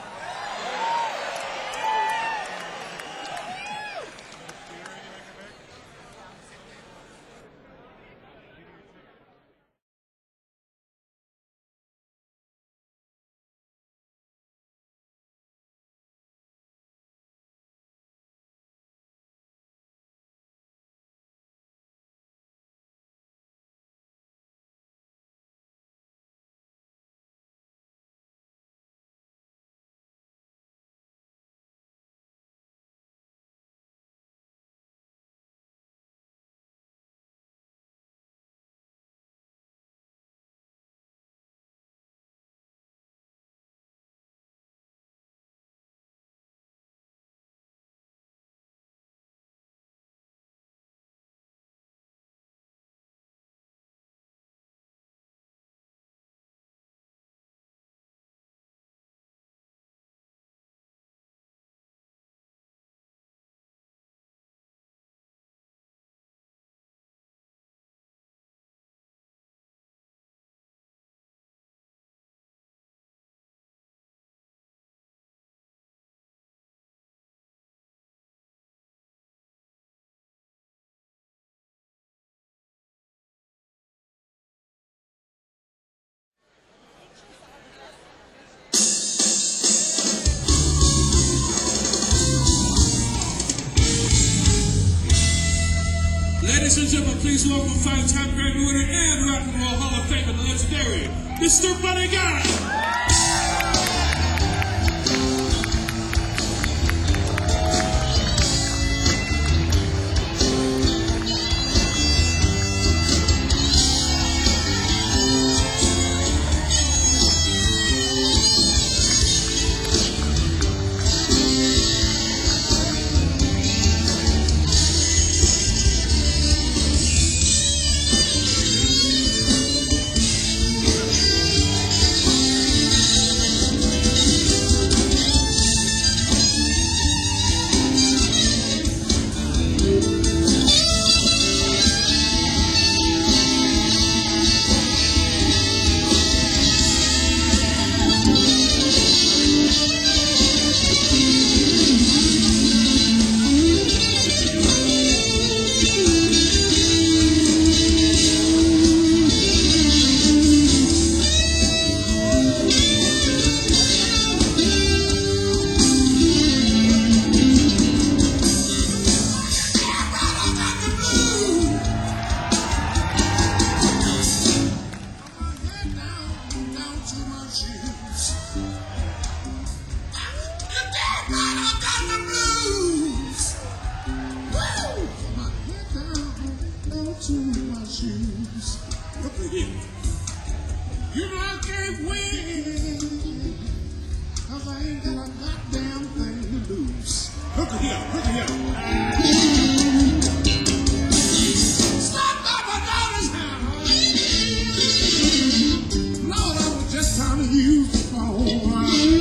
Ladies and gentlemen, please welcome five-time Grammy winner and Rock and Roll Hall of Famer, the legendary Mr. Buddy Guy. You know I can't win, 'cause I ain't got a goddamn thing to lose. Look at here, look at here. Stop up my daughter's house. Lord, I was just trying to use the phone.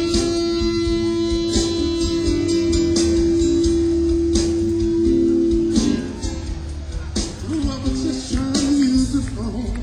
I was just trying to use the phone.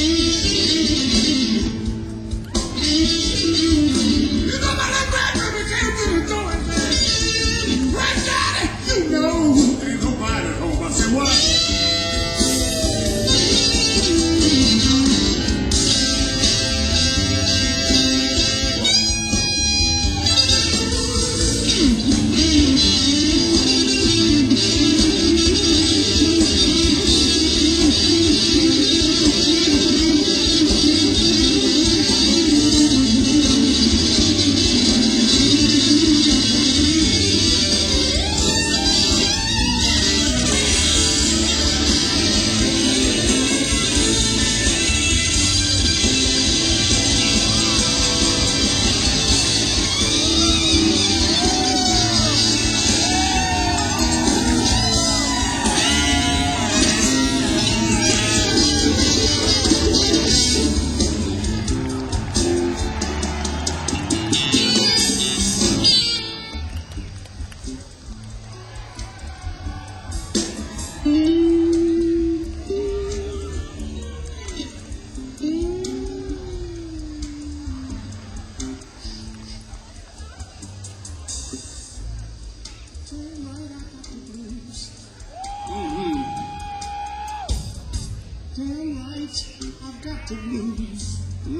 I've got the blues.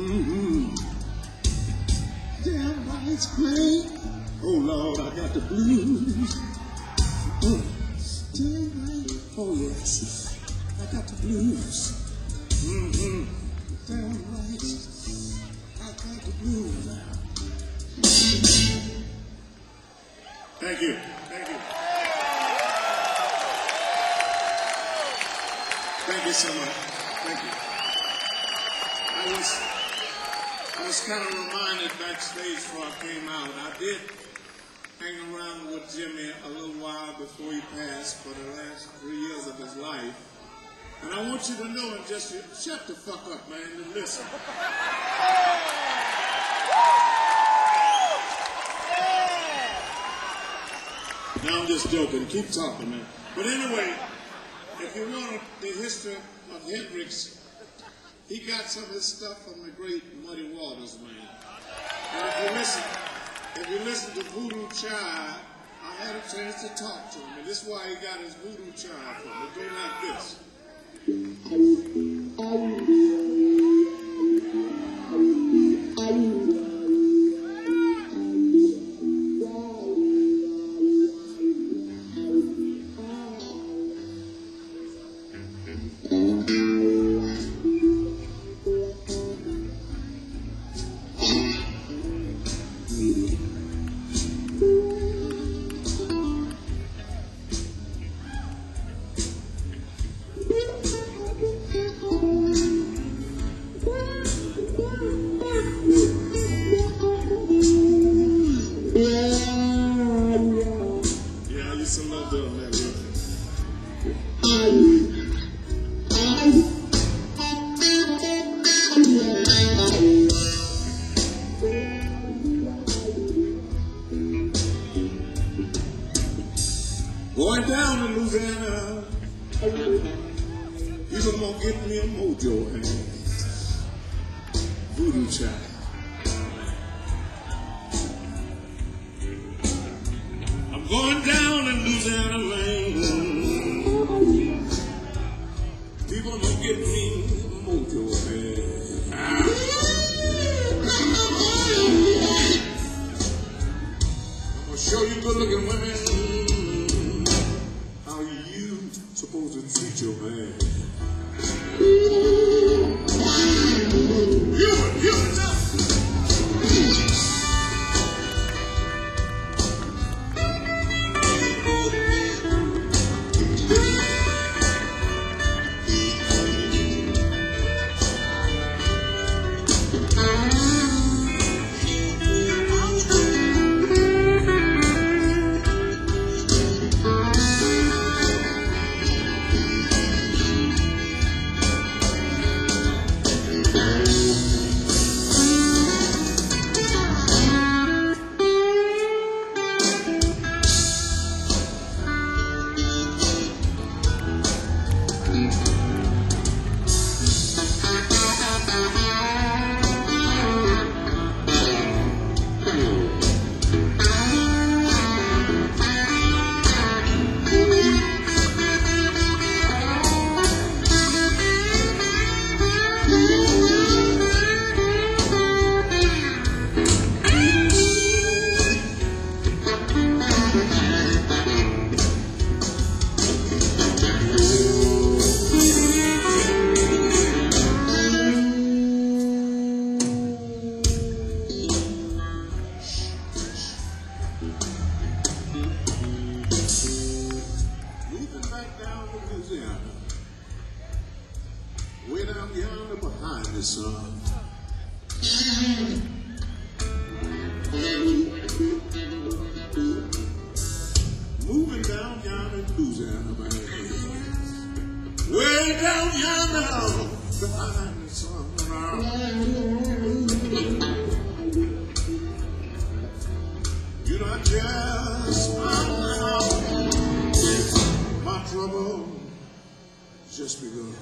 Damn right, it's great. Oh Lord, I got the blues. Damn right. Oh yes, I got the blues. Damn right, I got the blues now. Thank you. Thank you. Thank you so much. Thank you. I was kind of reminded backstage before I came out. I did hang around with Jimmy a little while before he passed for the last 3 years of his life. And I want you to know and just shut the fuck up, man, and listen. No, I'm just joking. Keep talking, man. But anyway, if you want the history of Hendrix, he got some of his stuff from the great Muddy Waters, man. And if you listen to Voodoo Child, I had a chance to talk to him, and this is why he got his Voodoo Child from. It go like this. Going down to Louisiana, he's gonna get me a mojo hand. Voodoo child. I'm going down in Louisiana lane. People gonna get me a mojo hand. I'm gonna show you good looking women how you supposed to treat your man. You way down yonder behind the sun. Moving down yonder in Louisiana, man. Way down yonder behind the sun. You know, I just found out my trouble just begun.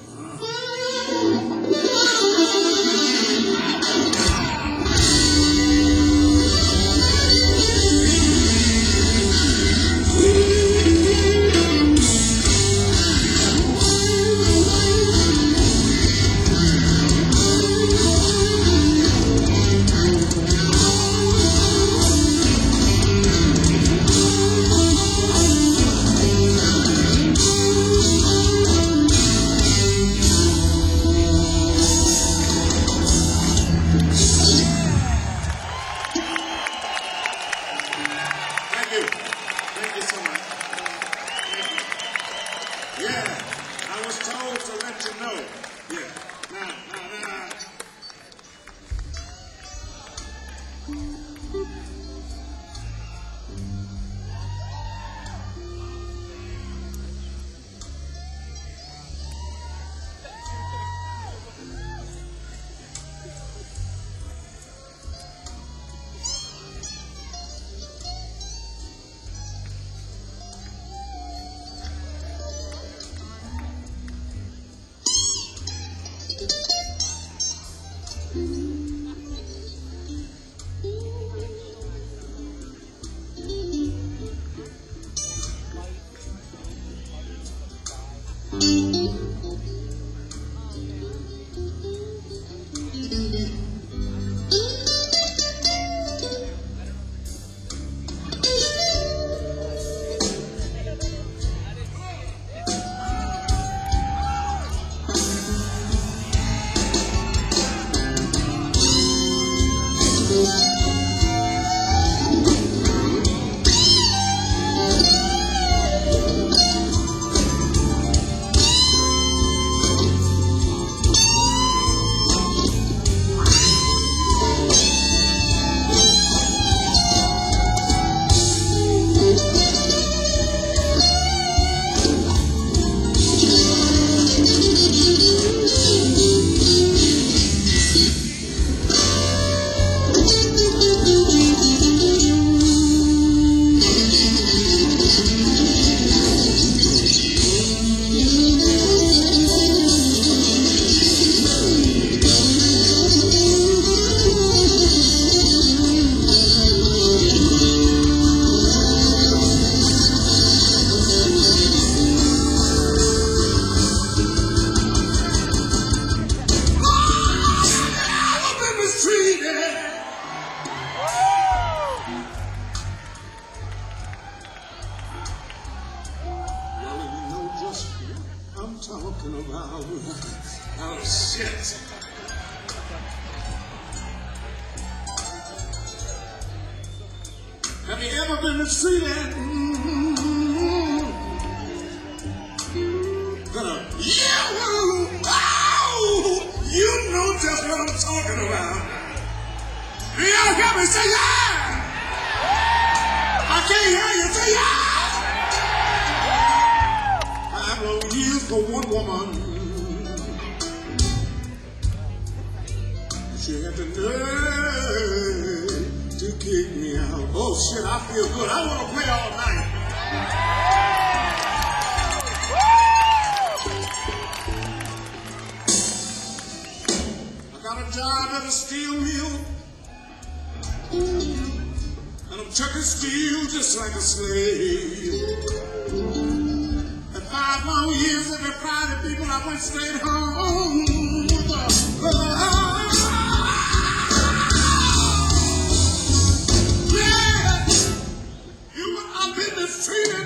talking about. Oh, shit. Have you ever been mistreated? Yeah, oh, you know just what I'm talking about. Y'all hear me say yeah? I can't hear you say yeah. 5 long years for one woman. She had the nerve to kick me out. Oh shit, I feel good. I want to play all night. I got a job at a steel mill. And I'm chucking steel just like a slave. And 5 long years every Friday, people, I went straight home with a I've been mistreated.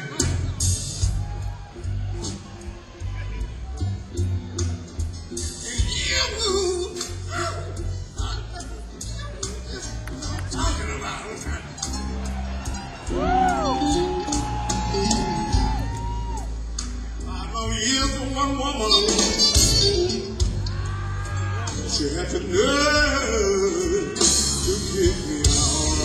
And you, I'm talking about it. 5 long years for one woman. She had the nerve to kick me out.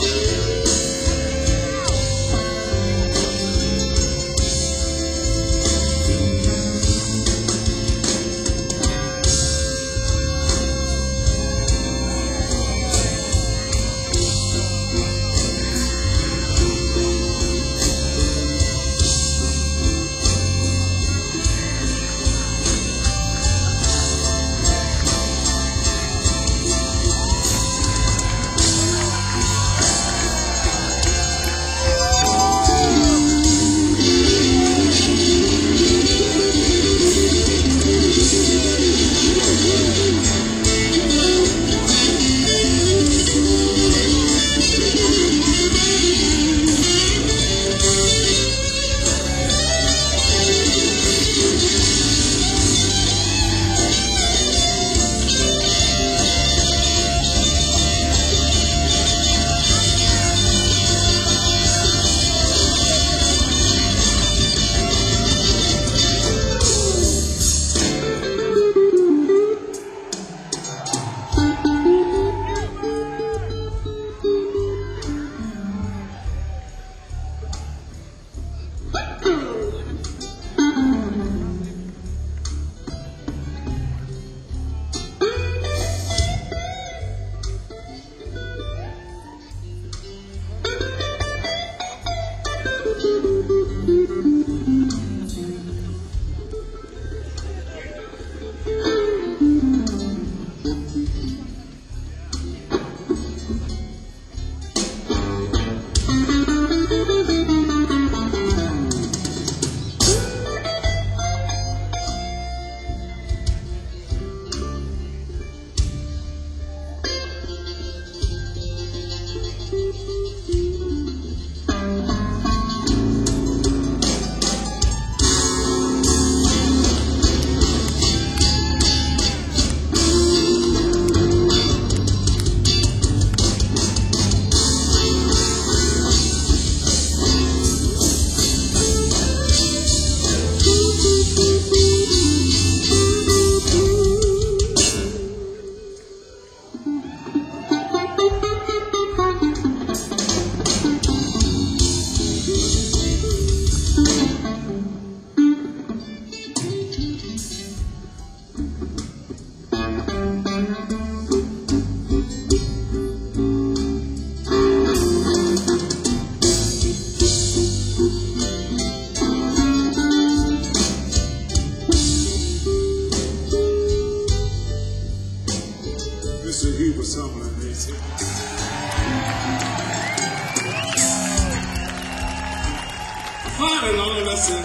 Finally learned a lesson.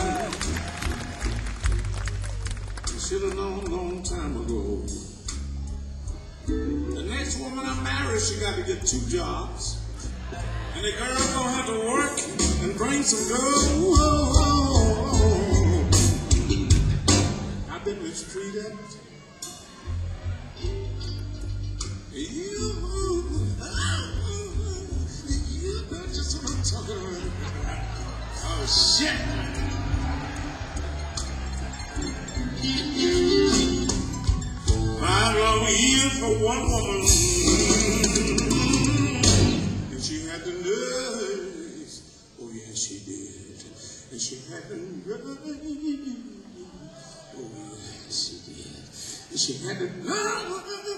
You should have known a long time ago. The next woman I marry, she got to get 2 jobs. And the girl gonna have to work and bring some gold. I've been that? That's what I'm talking about. Oh, shit. My love is for one woman, and she had the nerve. Oh, yes, she did. And she had the nerve. Oh, yes, she did. And she had the nerve.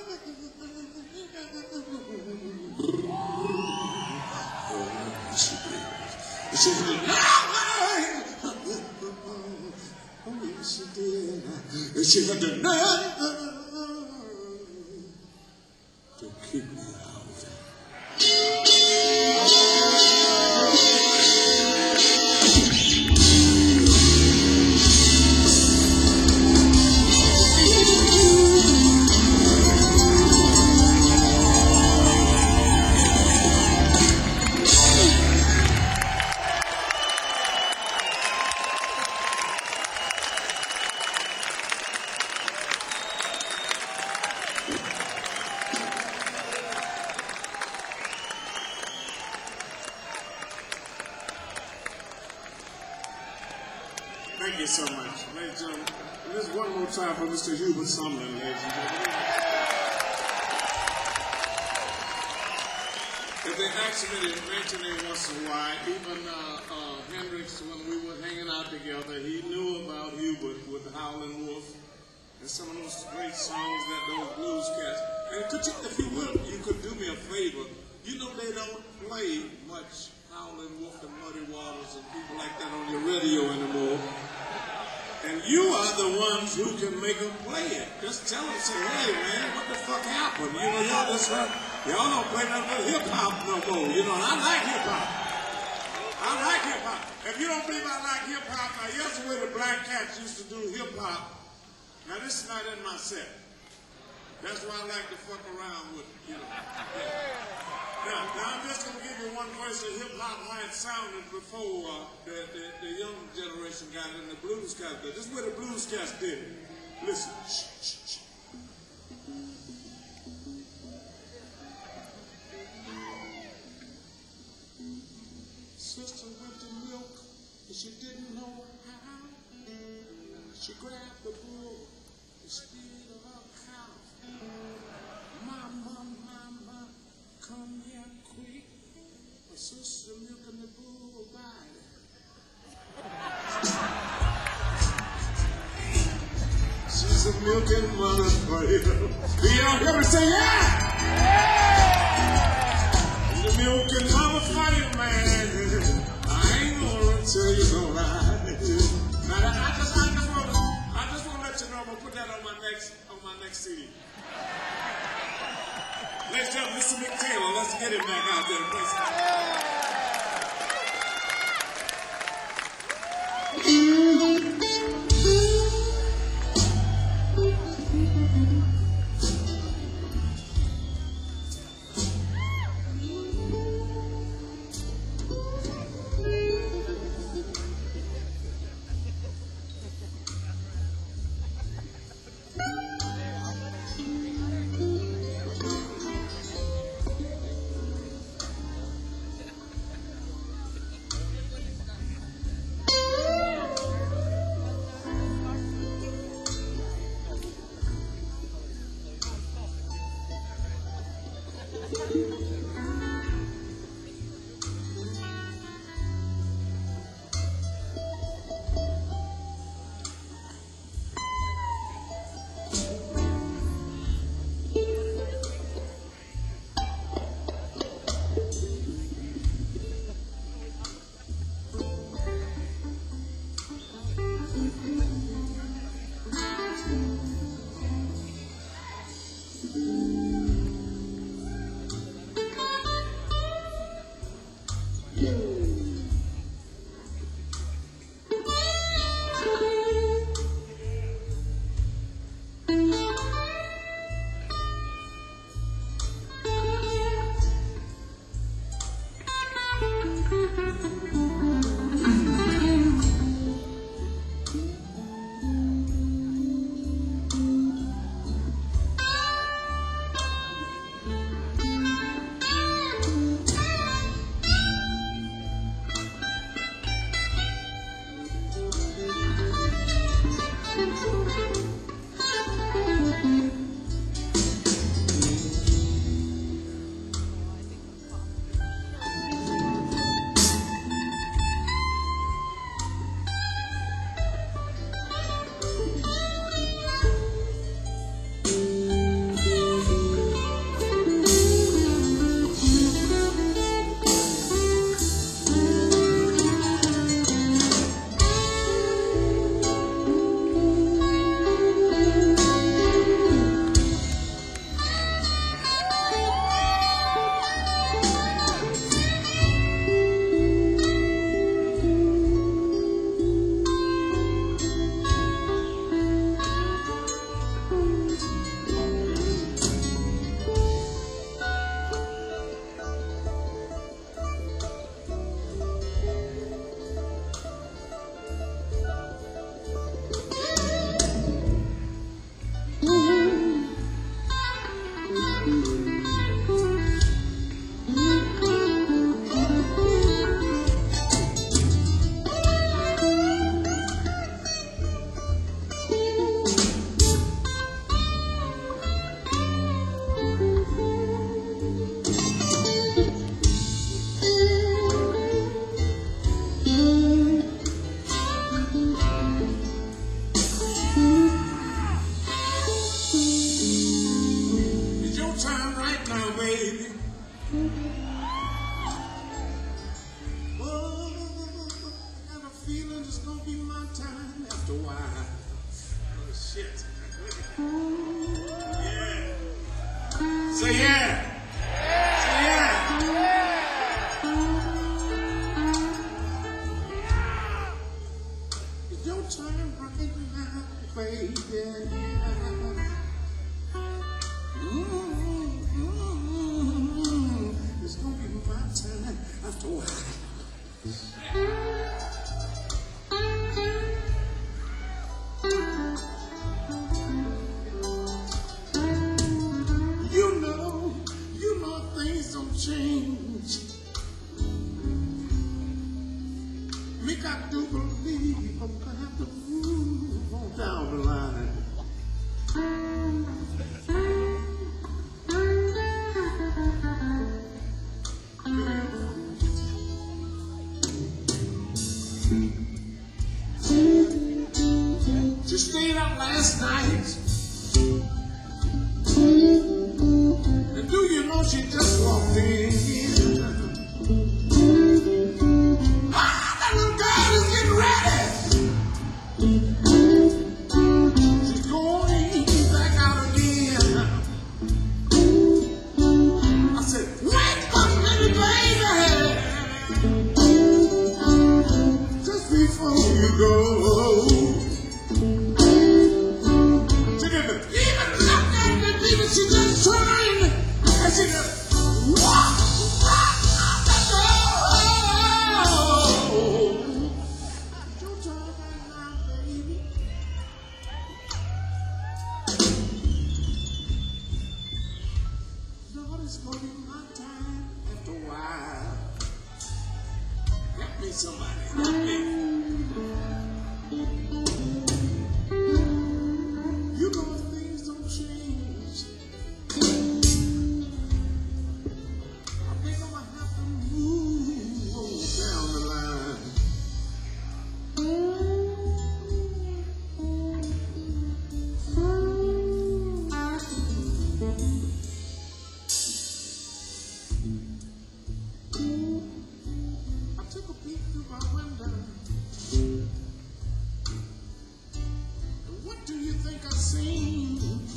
She had oh, yes, she did. And she had the nerve to keep me out. Thank you so much. Ladies and gentlemen, just one more time for Mr. Hubert Sumlin, ladies and gentlemen. If they actually mention it once in a while, even Hendrix, when we were hanging out together, he knew about Hubert with Howlin' Wolf and some of those great songs that those blues cats. And could you, if you would, you could do me a favor. You know they don't play much Howlin' Wolf and Muddy Waters and people like that on your radio anymore. And you are the ones who can make them play it. Just tell them, say, hey man, what the fuck happened? You know, y'all just y'all don't play nothing but hip hop no more. You know, and I like hip hop. I like hip hop. If you don't believe I like hip hop, now here's the way the Black Cats used to do hip hop. Now this is not in my set. That's why I like to fuck around with it, you know. Yeah. Now I'm just going to give you one verse of hip-hop how it sounded before the young generation got it and the blues cats did. This is where the blues cats did it. Listen. Sister went to milk and she didn't know how. She grabbed the bull and speed of her cow. Mama, come here quick. My sister milking the bull body. She's a milking motherfucker. Do y'all hear me say yeah? The milking motherfucker, man. I ain't gonna tell you no lie. Now I just want to let you know I'm gonna put that on my next CD. Ladies and gentlemen, Mr. Mick Taylor, let's get him back out there. feeling it's gonna be my time after a while. Oh shit. Yeah. Say yeah. Say yeah. It's your time right now, baby. It's gonna be my time after a while. You know things don't change. Make I do believe I'm gonna have to move on down the line. You stayed out last night. And do you know she just walked in? Ah, that little girl is getting ready. She's going back out again. I said, wait a minute, baby. Just before you go. She just turned and she just walked out the door. Don't talk right now, baby. Lord, it's gonna be my time after a while. Help me, somebody, help me. You know things don't change. I think I'm gonna have to move on down the line. I took a peek through my window. And what do you think I seen?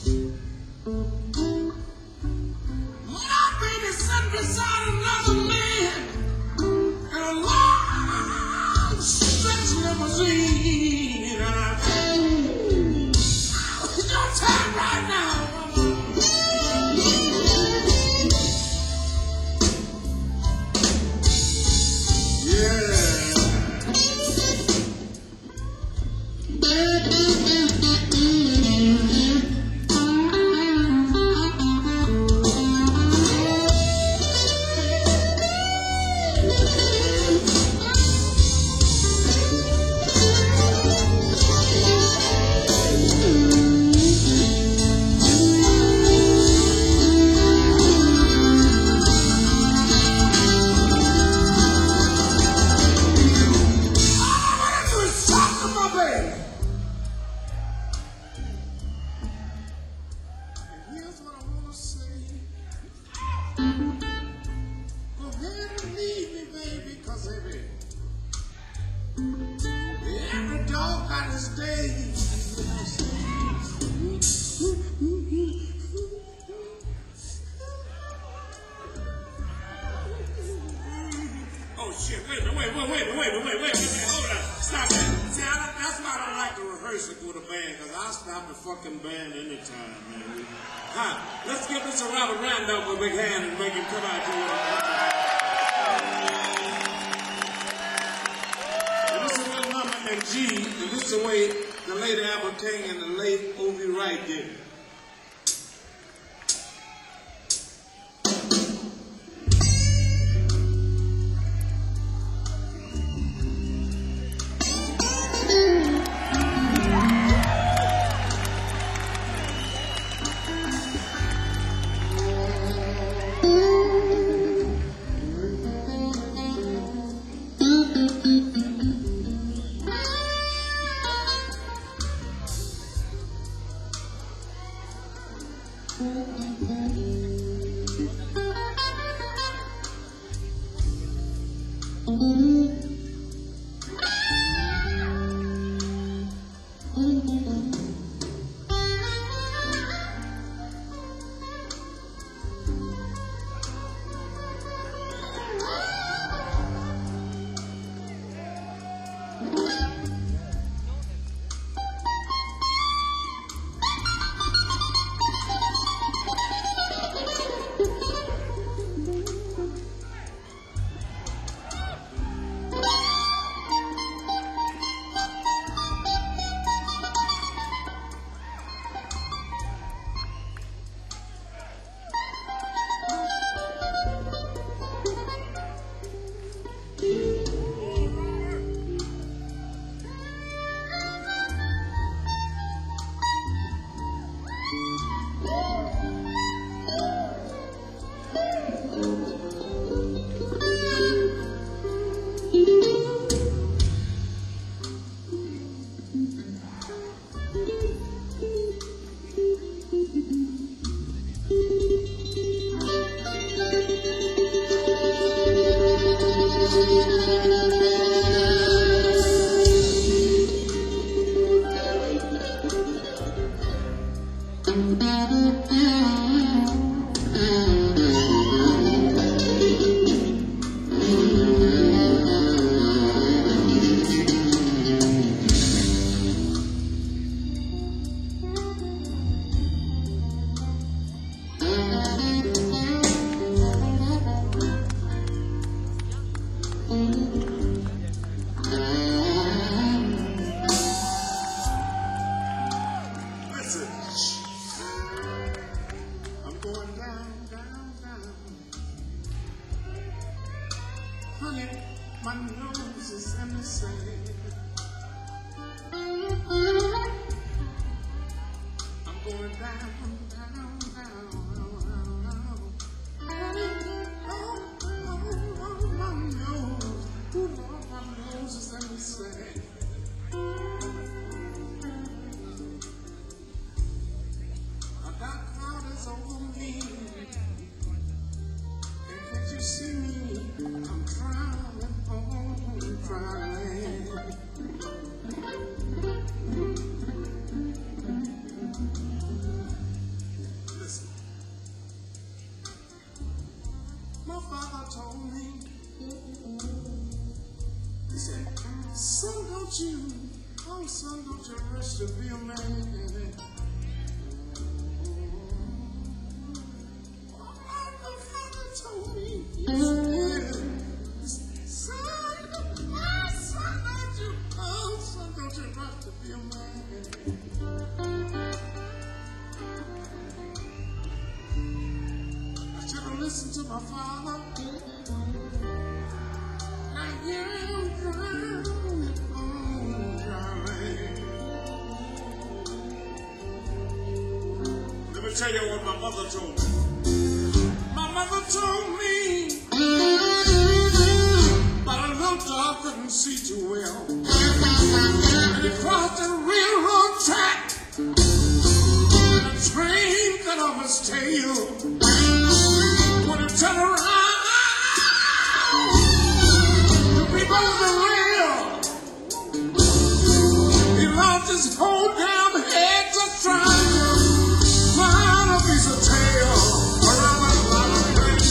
My baby sat beside another man in a long stretch limousine. And I it's your time right now, mama. Yeah. Every dog got his day. Oh shit, wait a minute, hold on. Stop that. See, that's why I don't like to rehearse it with a band, because I'll stop the fucking band anytime, man. Hi, let's give this a Robert Randolph a big hand and make him come out here. And G, and this is the way the late Albert King and the late O.V. Wright did it. son, don't you rush to be a man. The father told me, he said, son, don't you rush to be a man. I should have listened to my father. Now here I am drowning. Let me tell you what my mother told me. My mother told me, but a little dog couldn't see too well. And he crossed the railroad track, and a train cut off his tail. When he turned around, the people on the rail, he lost his whole damn head just trying to find a piece of tail around that line of train.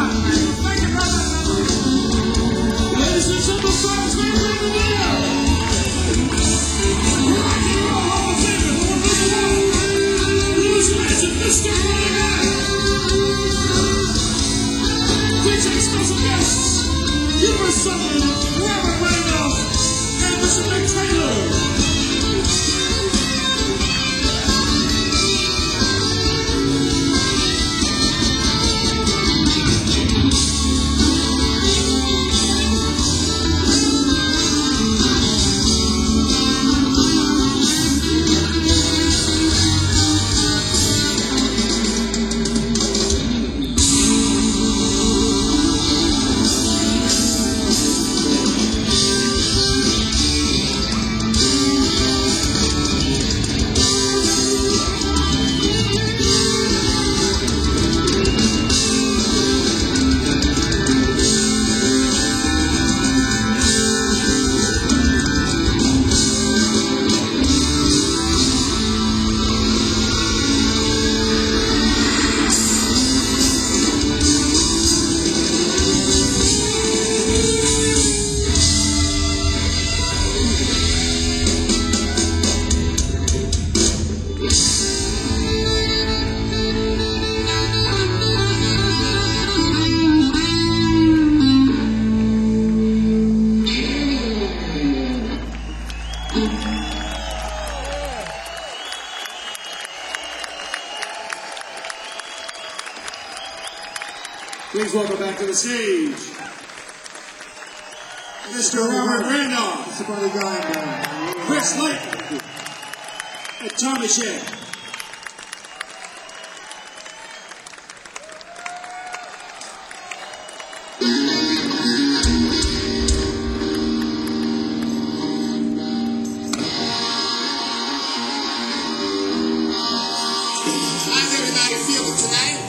Ladies and gentlemen, friends, make way for Leo. Rock and Roll Hall of Famer, who will lead the way. Blues legend, Mr. Buddy Guy. Featuring special guests, Hubert Sutherland, Robert Randolph, and Mr. Mick Taylor. Please welcome back to the stage, Mr. Robert Randolph, Mr. Buddy Guy, Chris Lake, and Tommy Shea. How's everybody feeling tonight?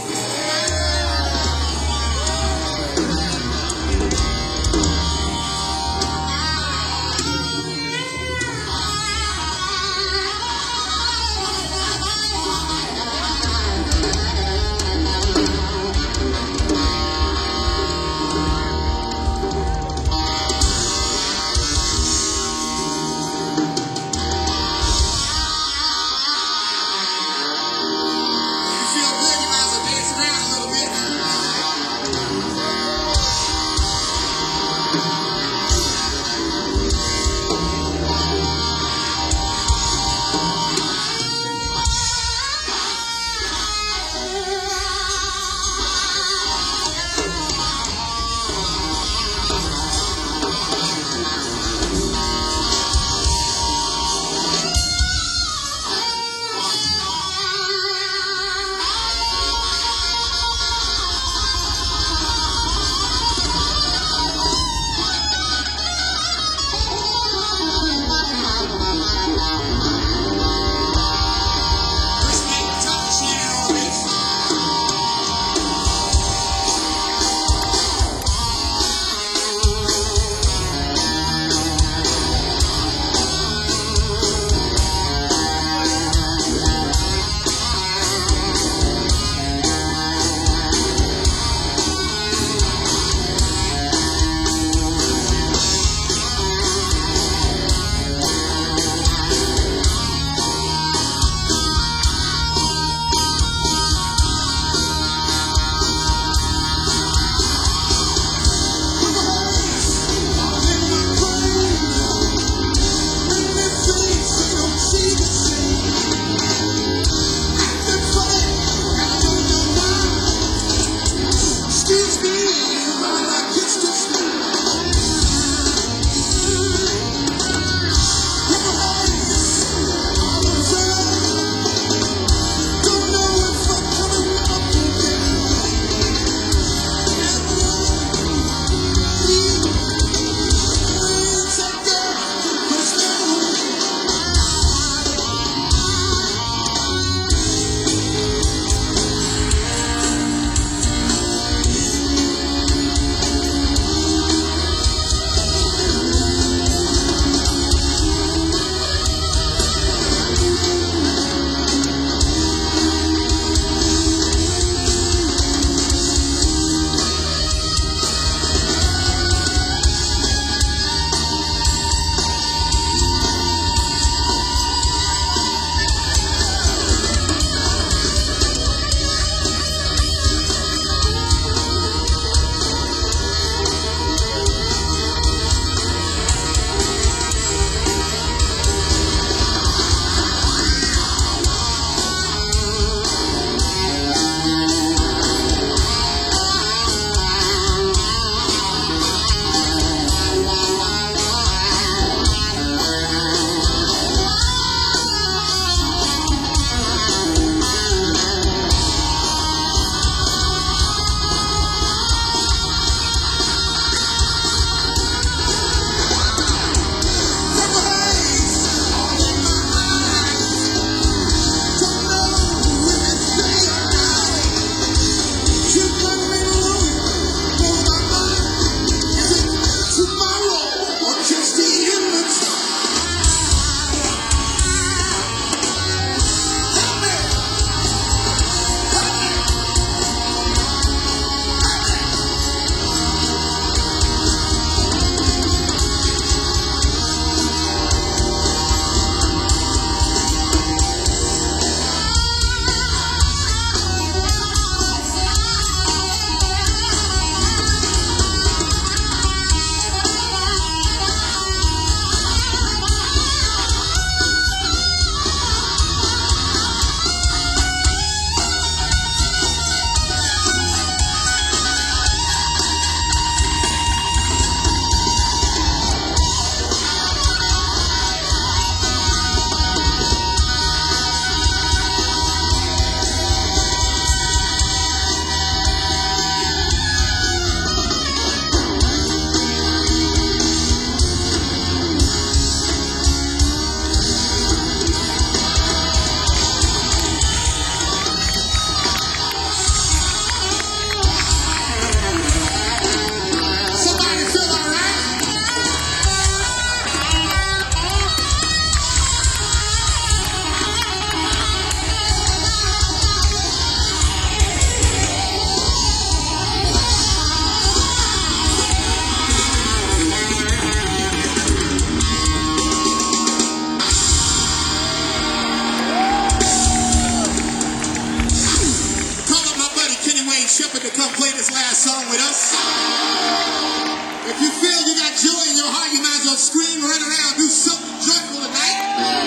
If you feel you got joy in your heart, you might as well scream, run around, do something joyful tonight.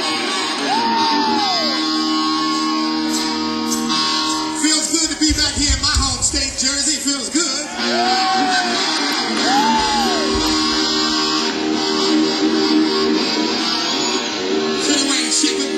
Feels good to be back here in my home state, Jersey. Feels good. Anyway, shake it.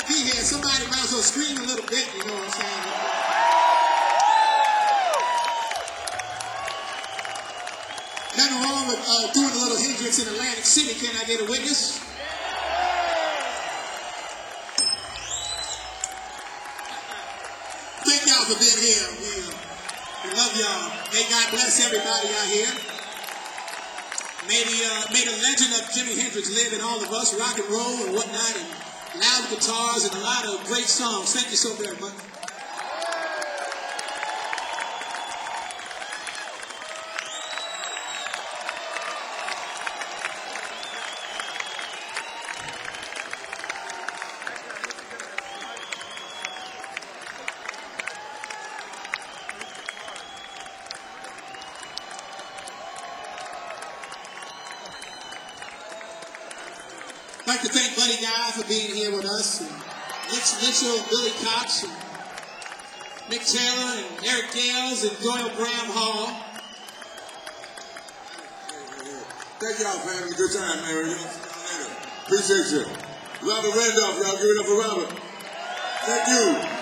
to be here. Somebody might as well scream a little bit, you know what I'm saying? Nothing wrong with doing a little Hendrix in Atlantic City. Can I get a witness? Thank y'all for being here. We love y'all. May God bless everybody out here. May the legend of Jimi Hendrix live in all of us, rock and roll and whatnot, and loud guitars and a lot of great songs. Thank you so very much. I'd like to thank Buddy Guy for being here with us, and Mitch Mitchell, Billy Cox, and Mick Taylor, and Eric Gales, and Doyle Graham Hall. Thank y'all for having a good time, man. Y'all see y'all later. Appreciate you. Robert Randolph, y'all give it up for Robert. Thank you.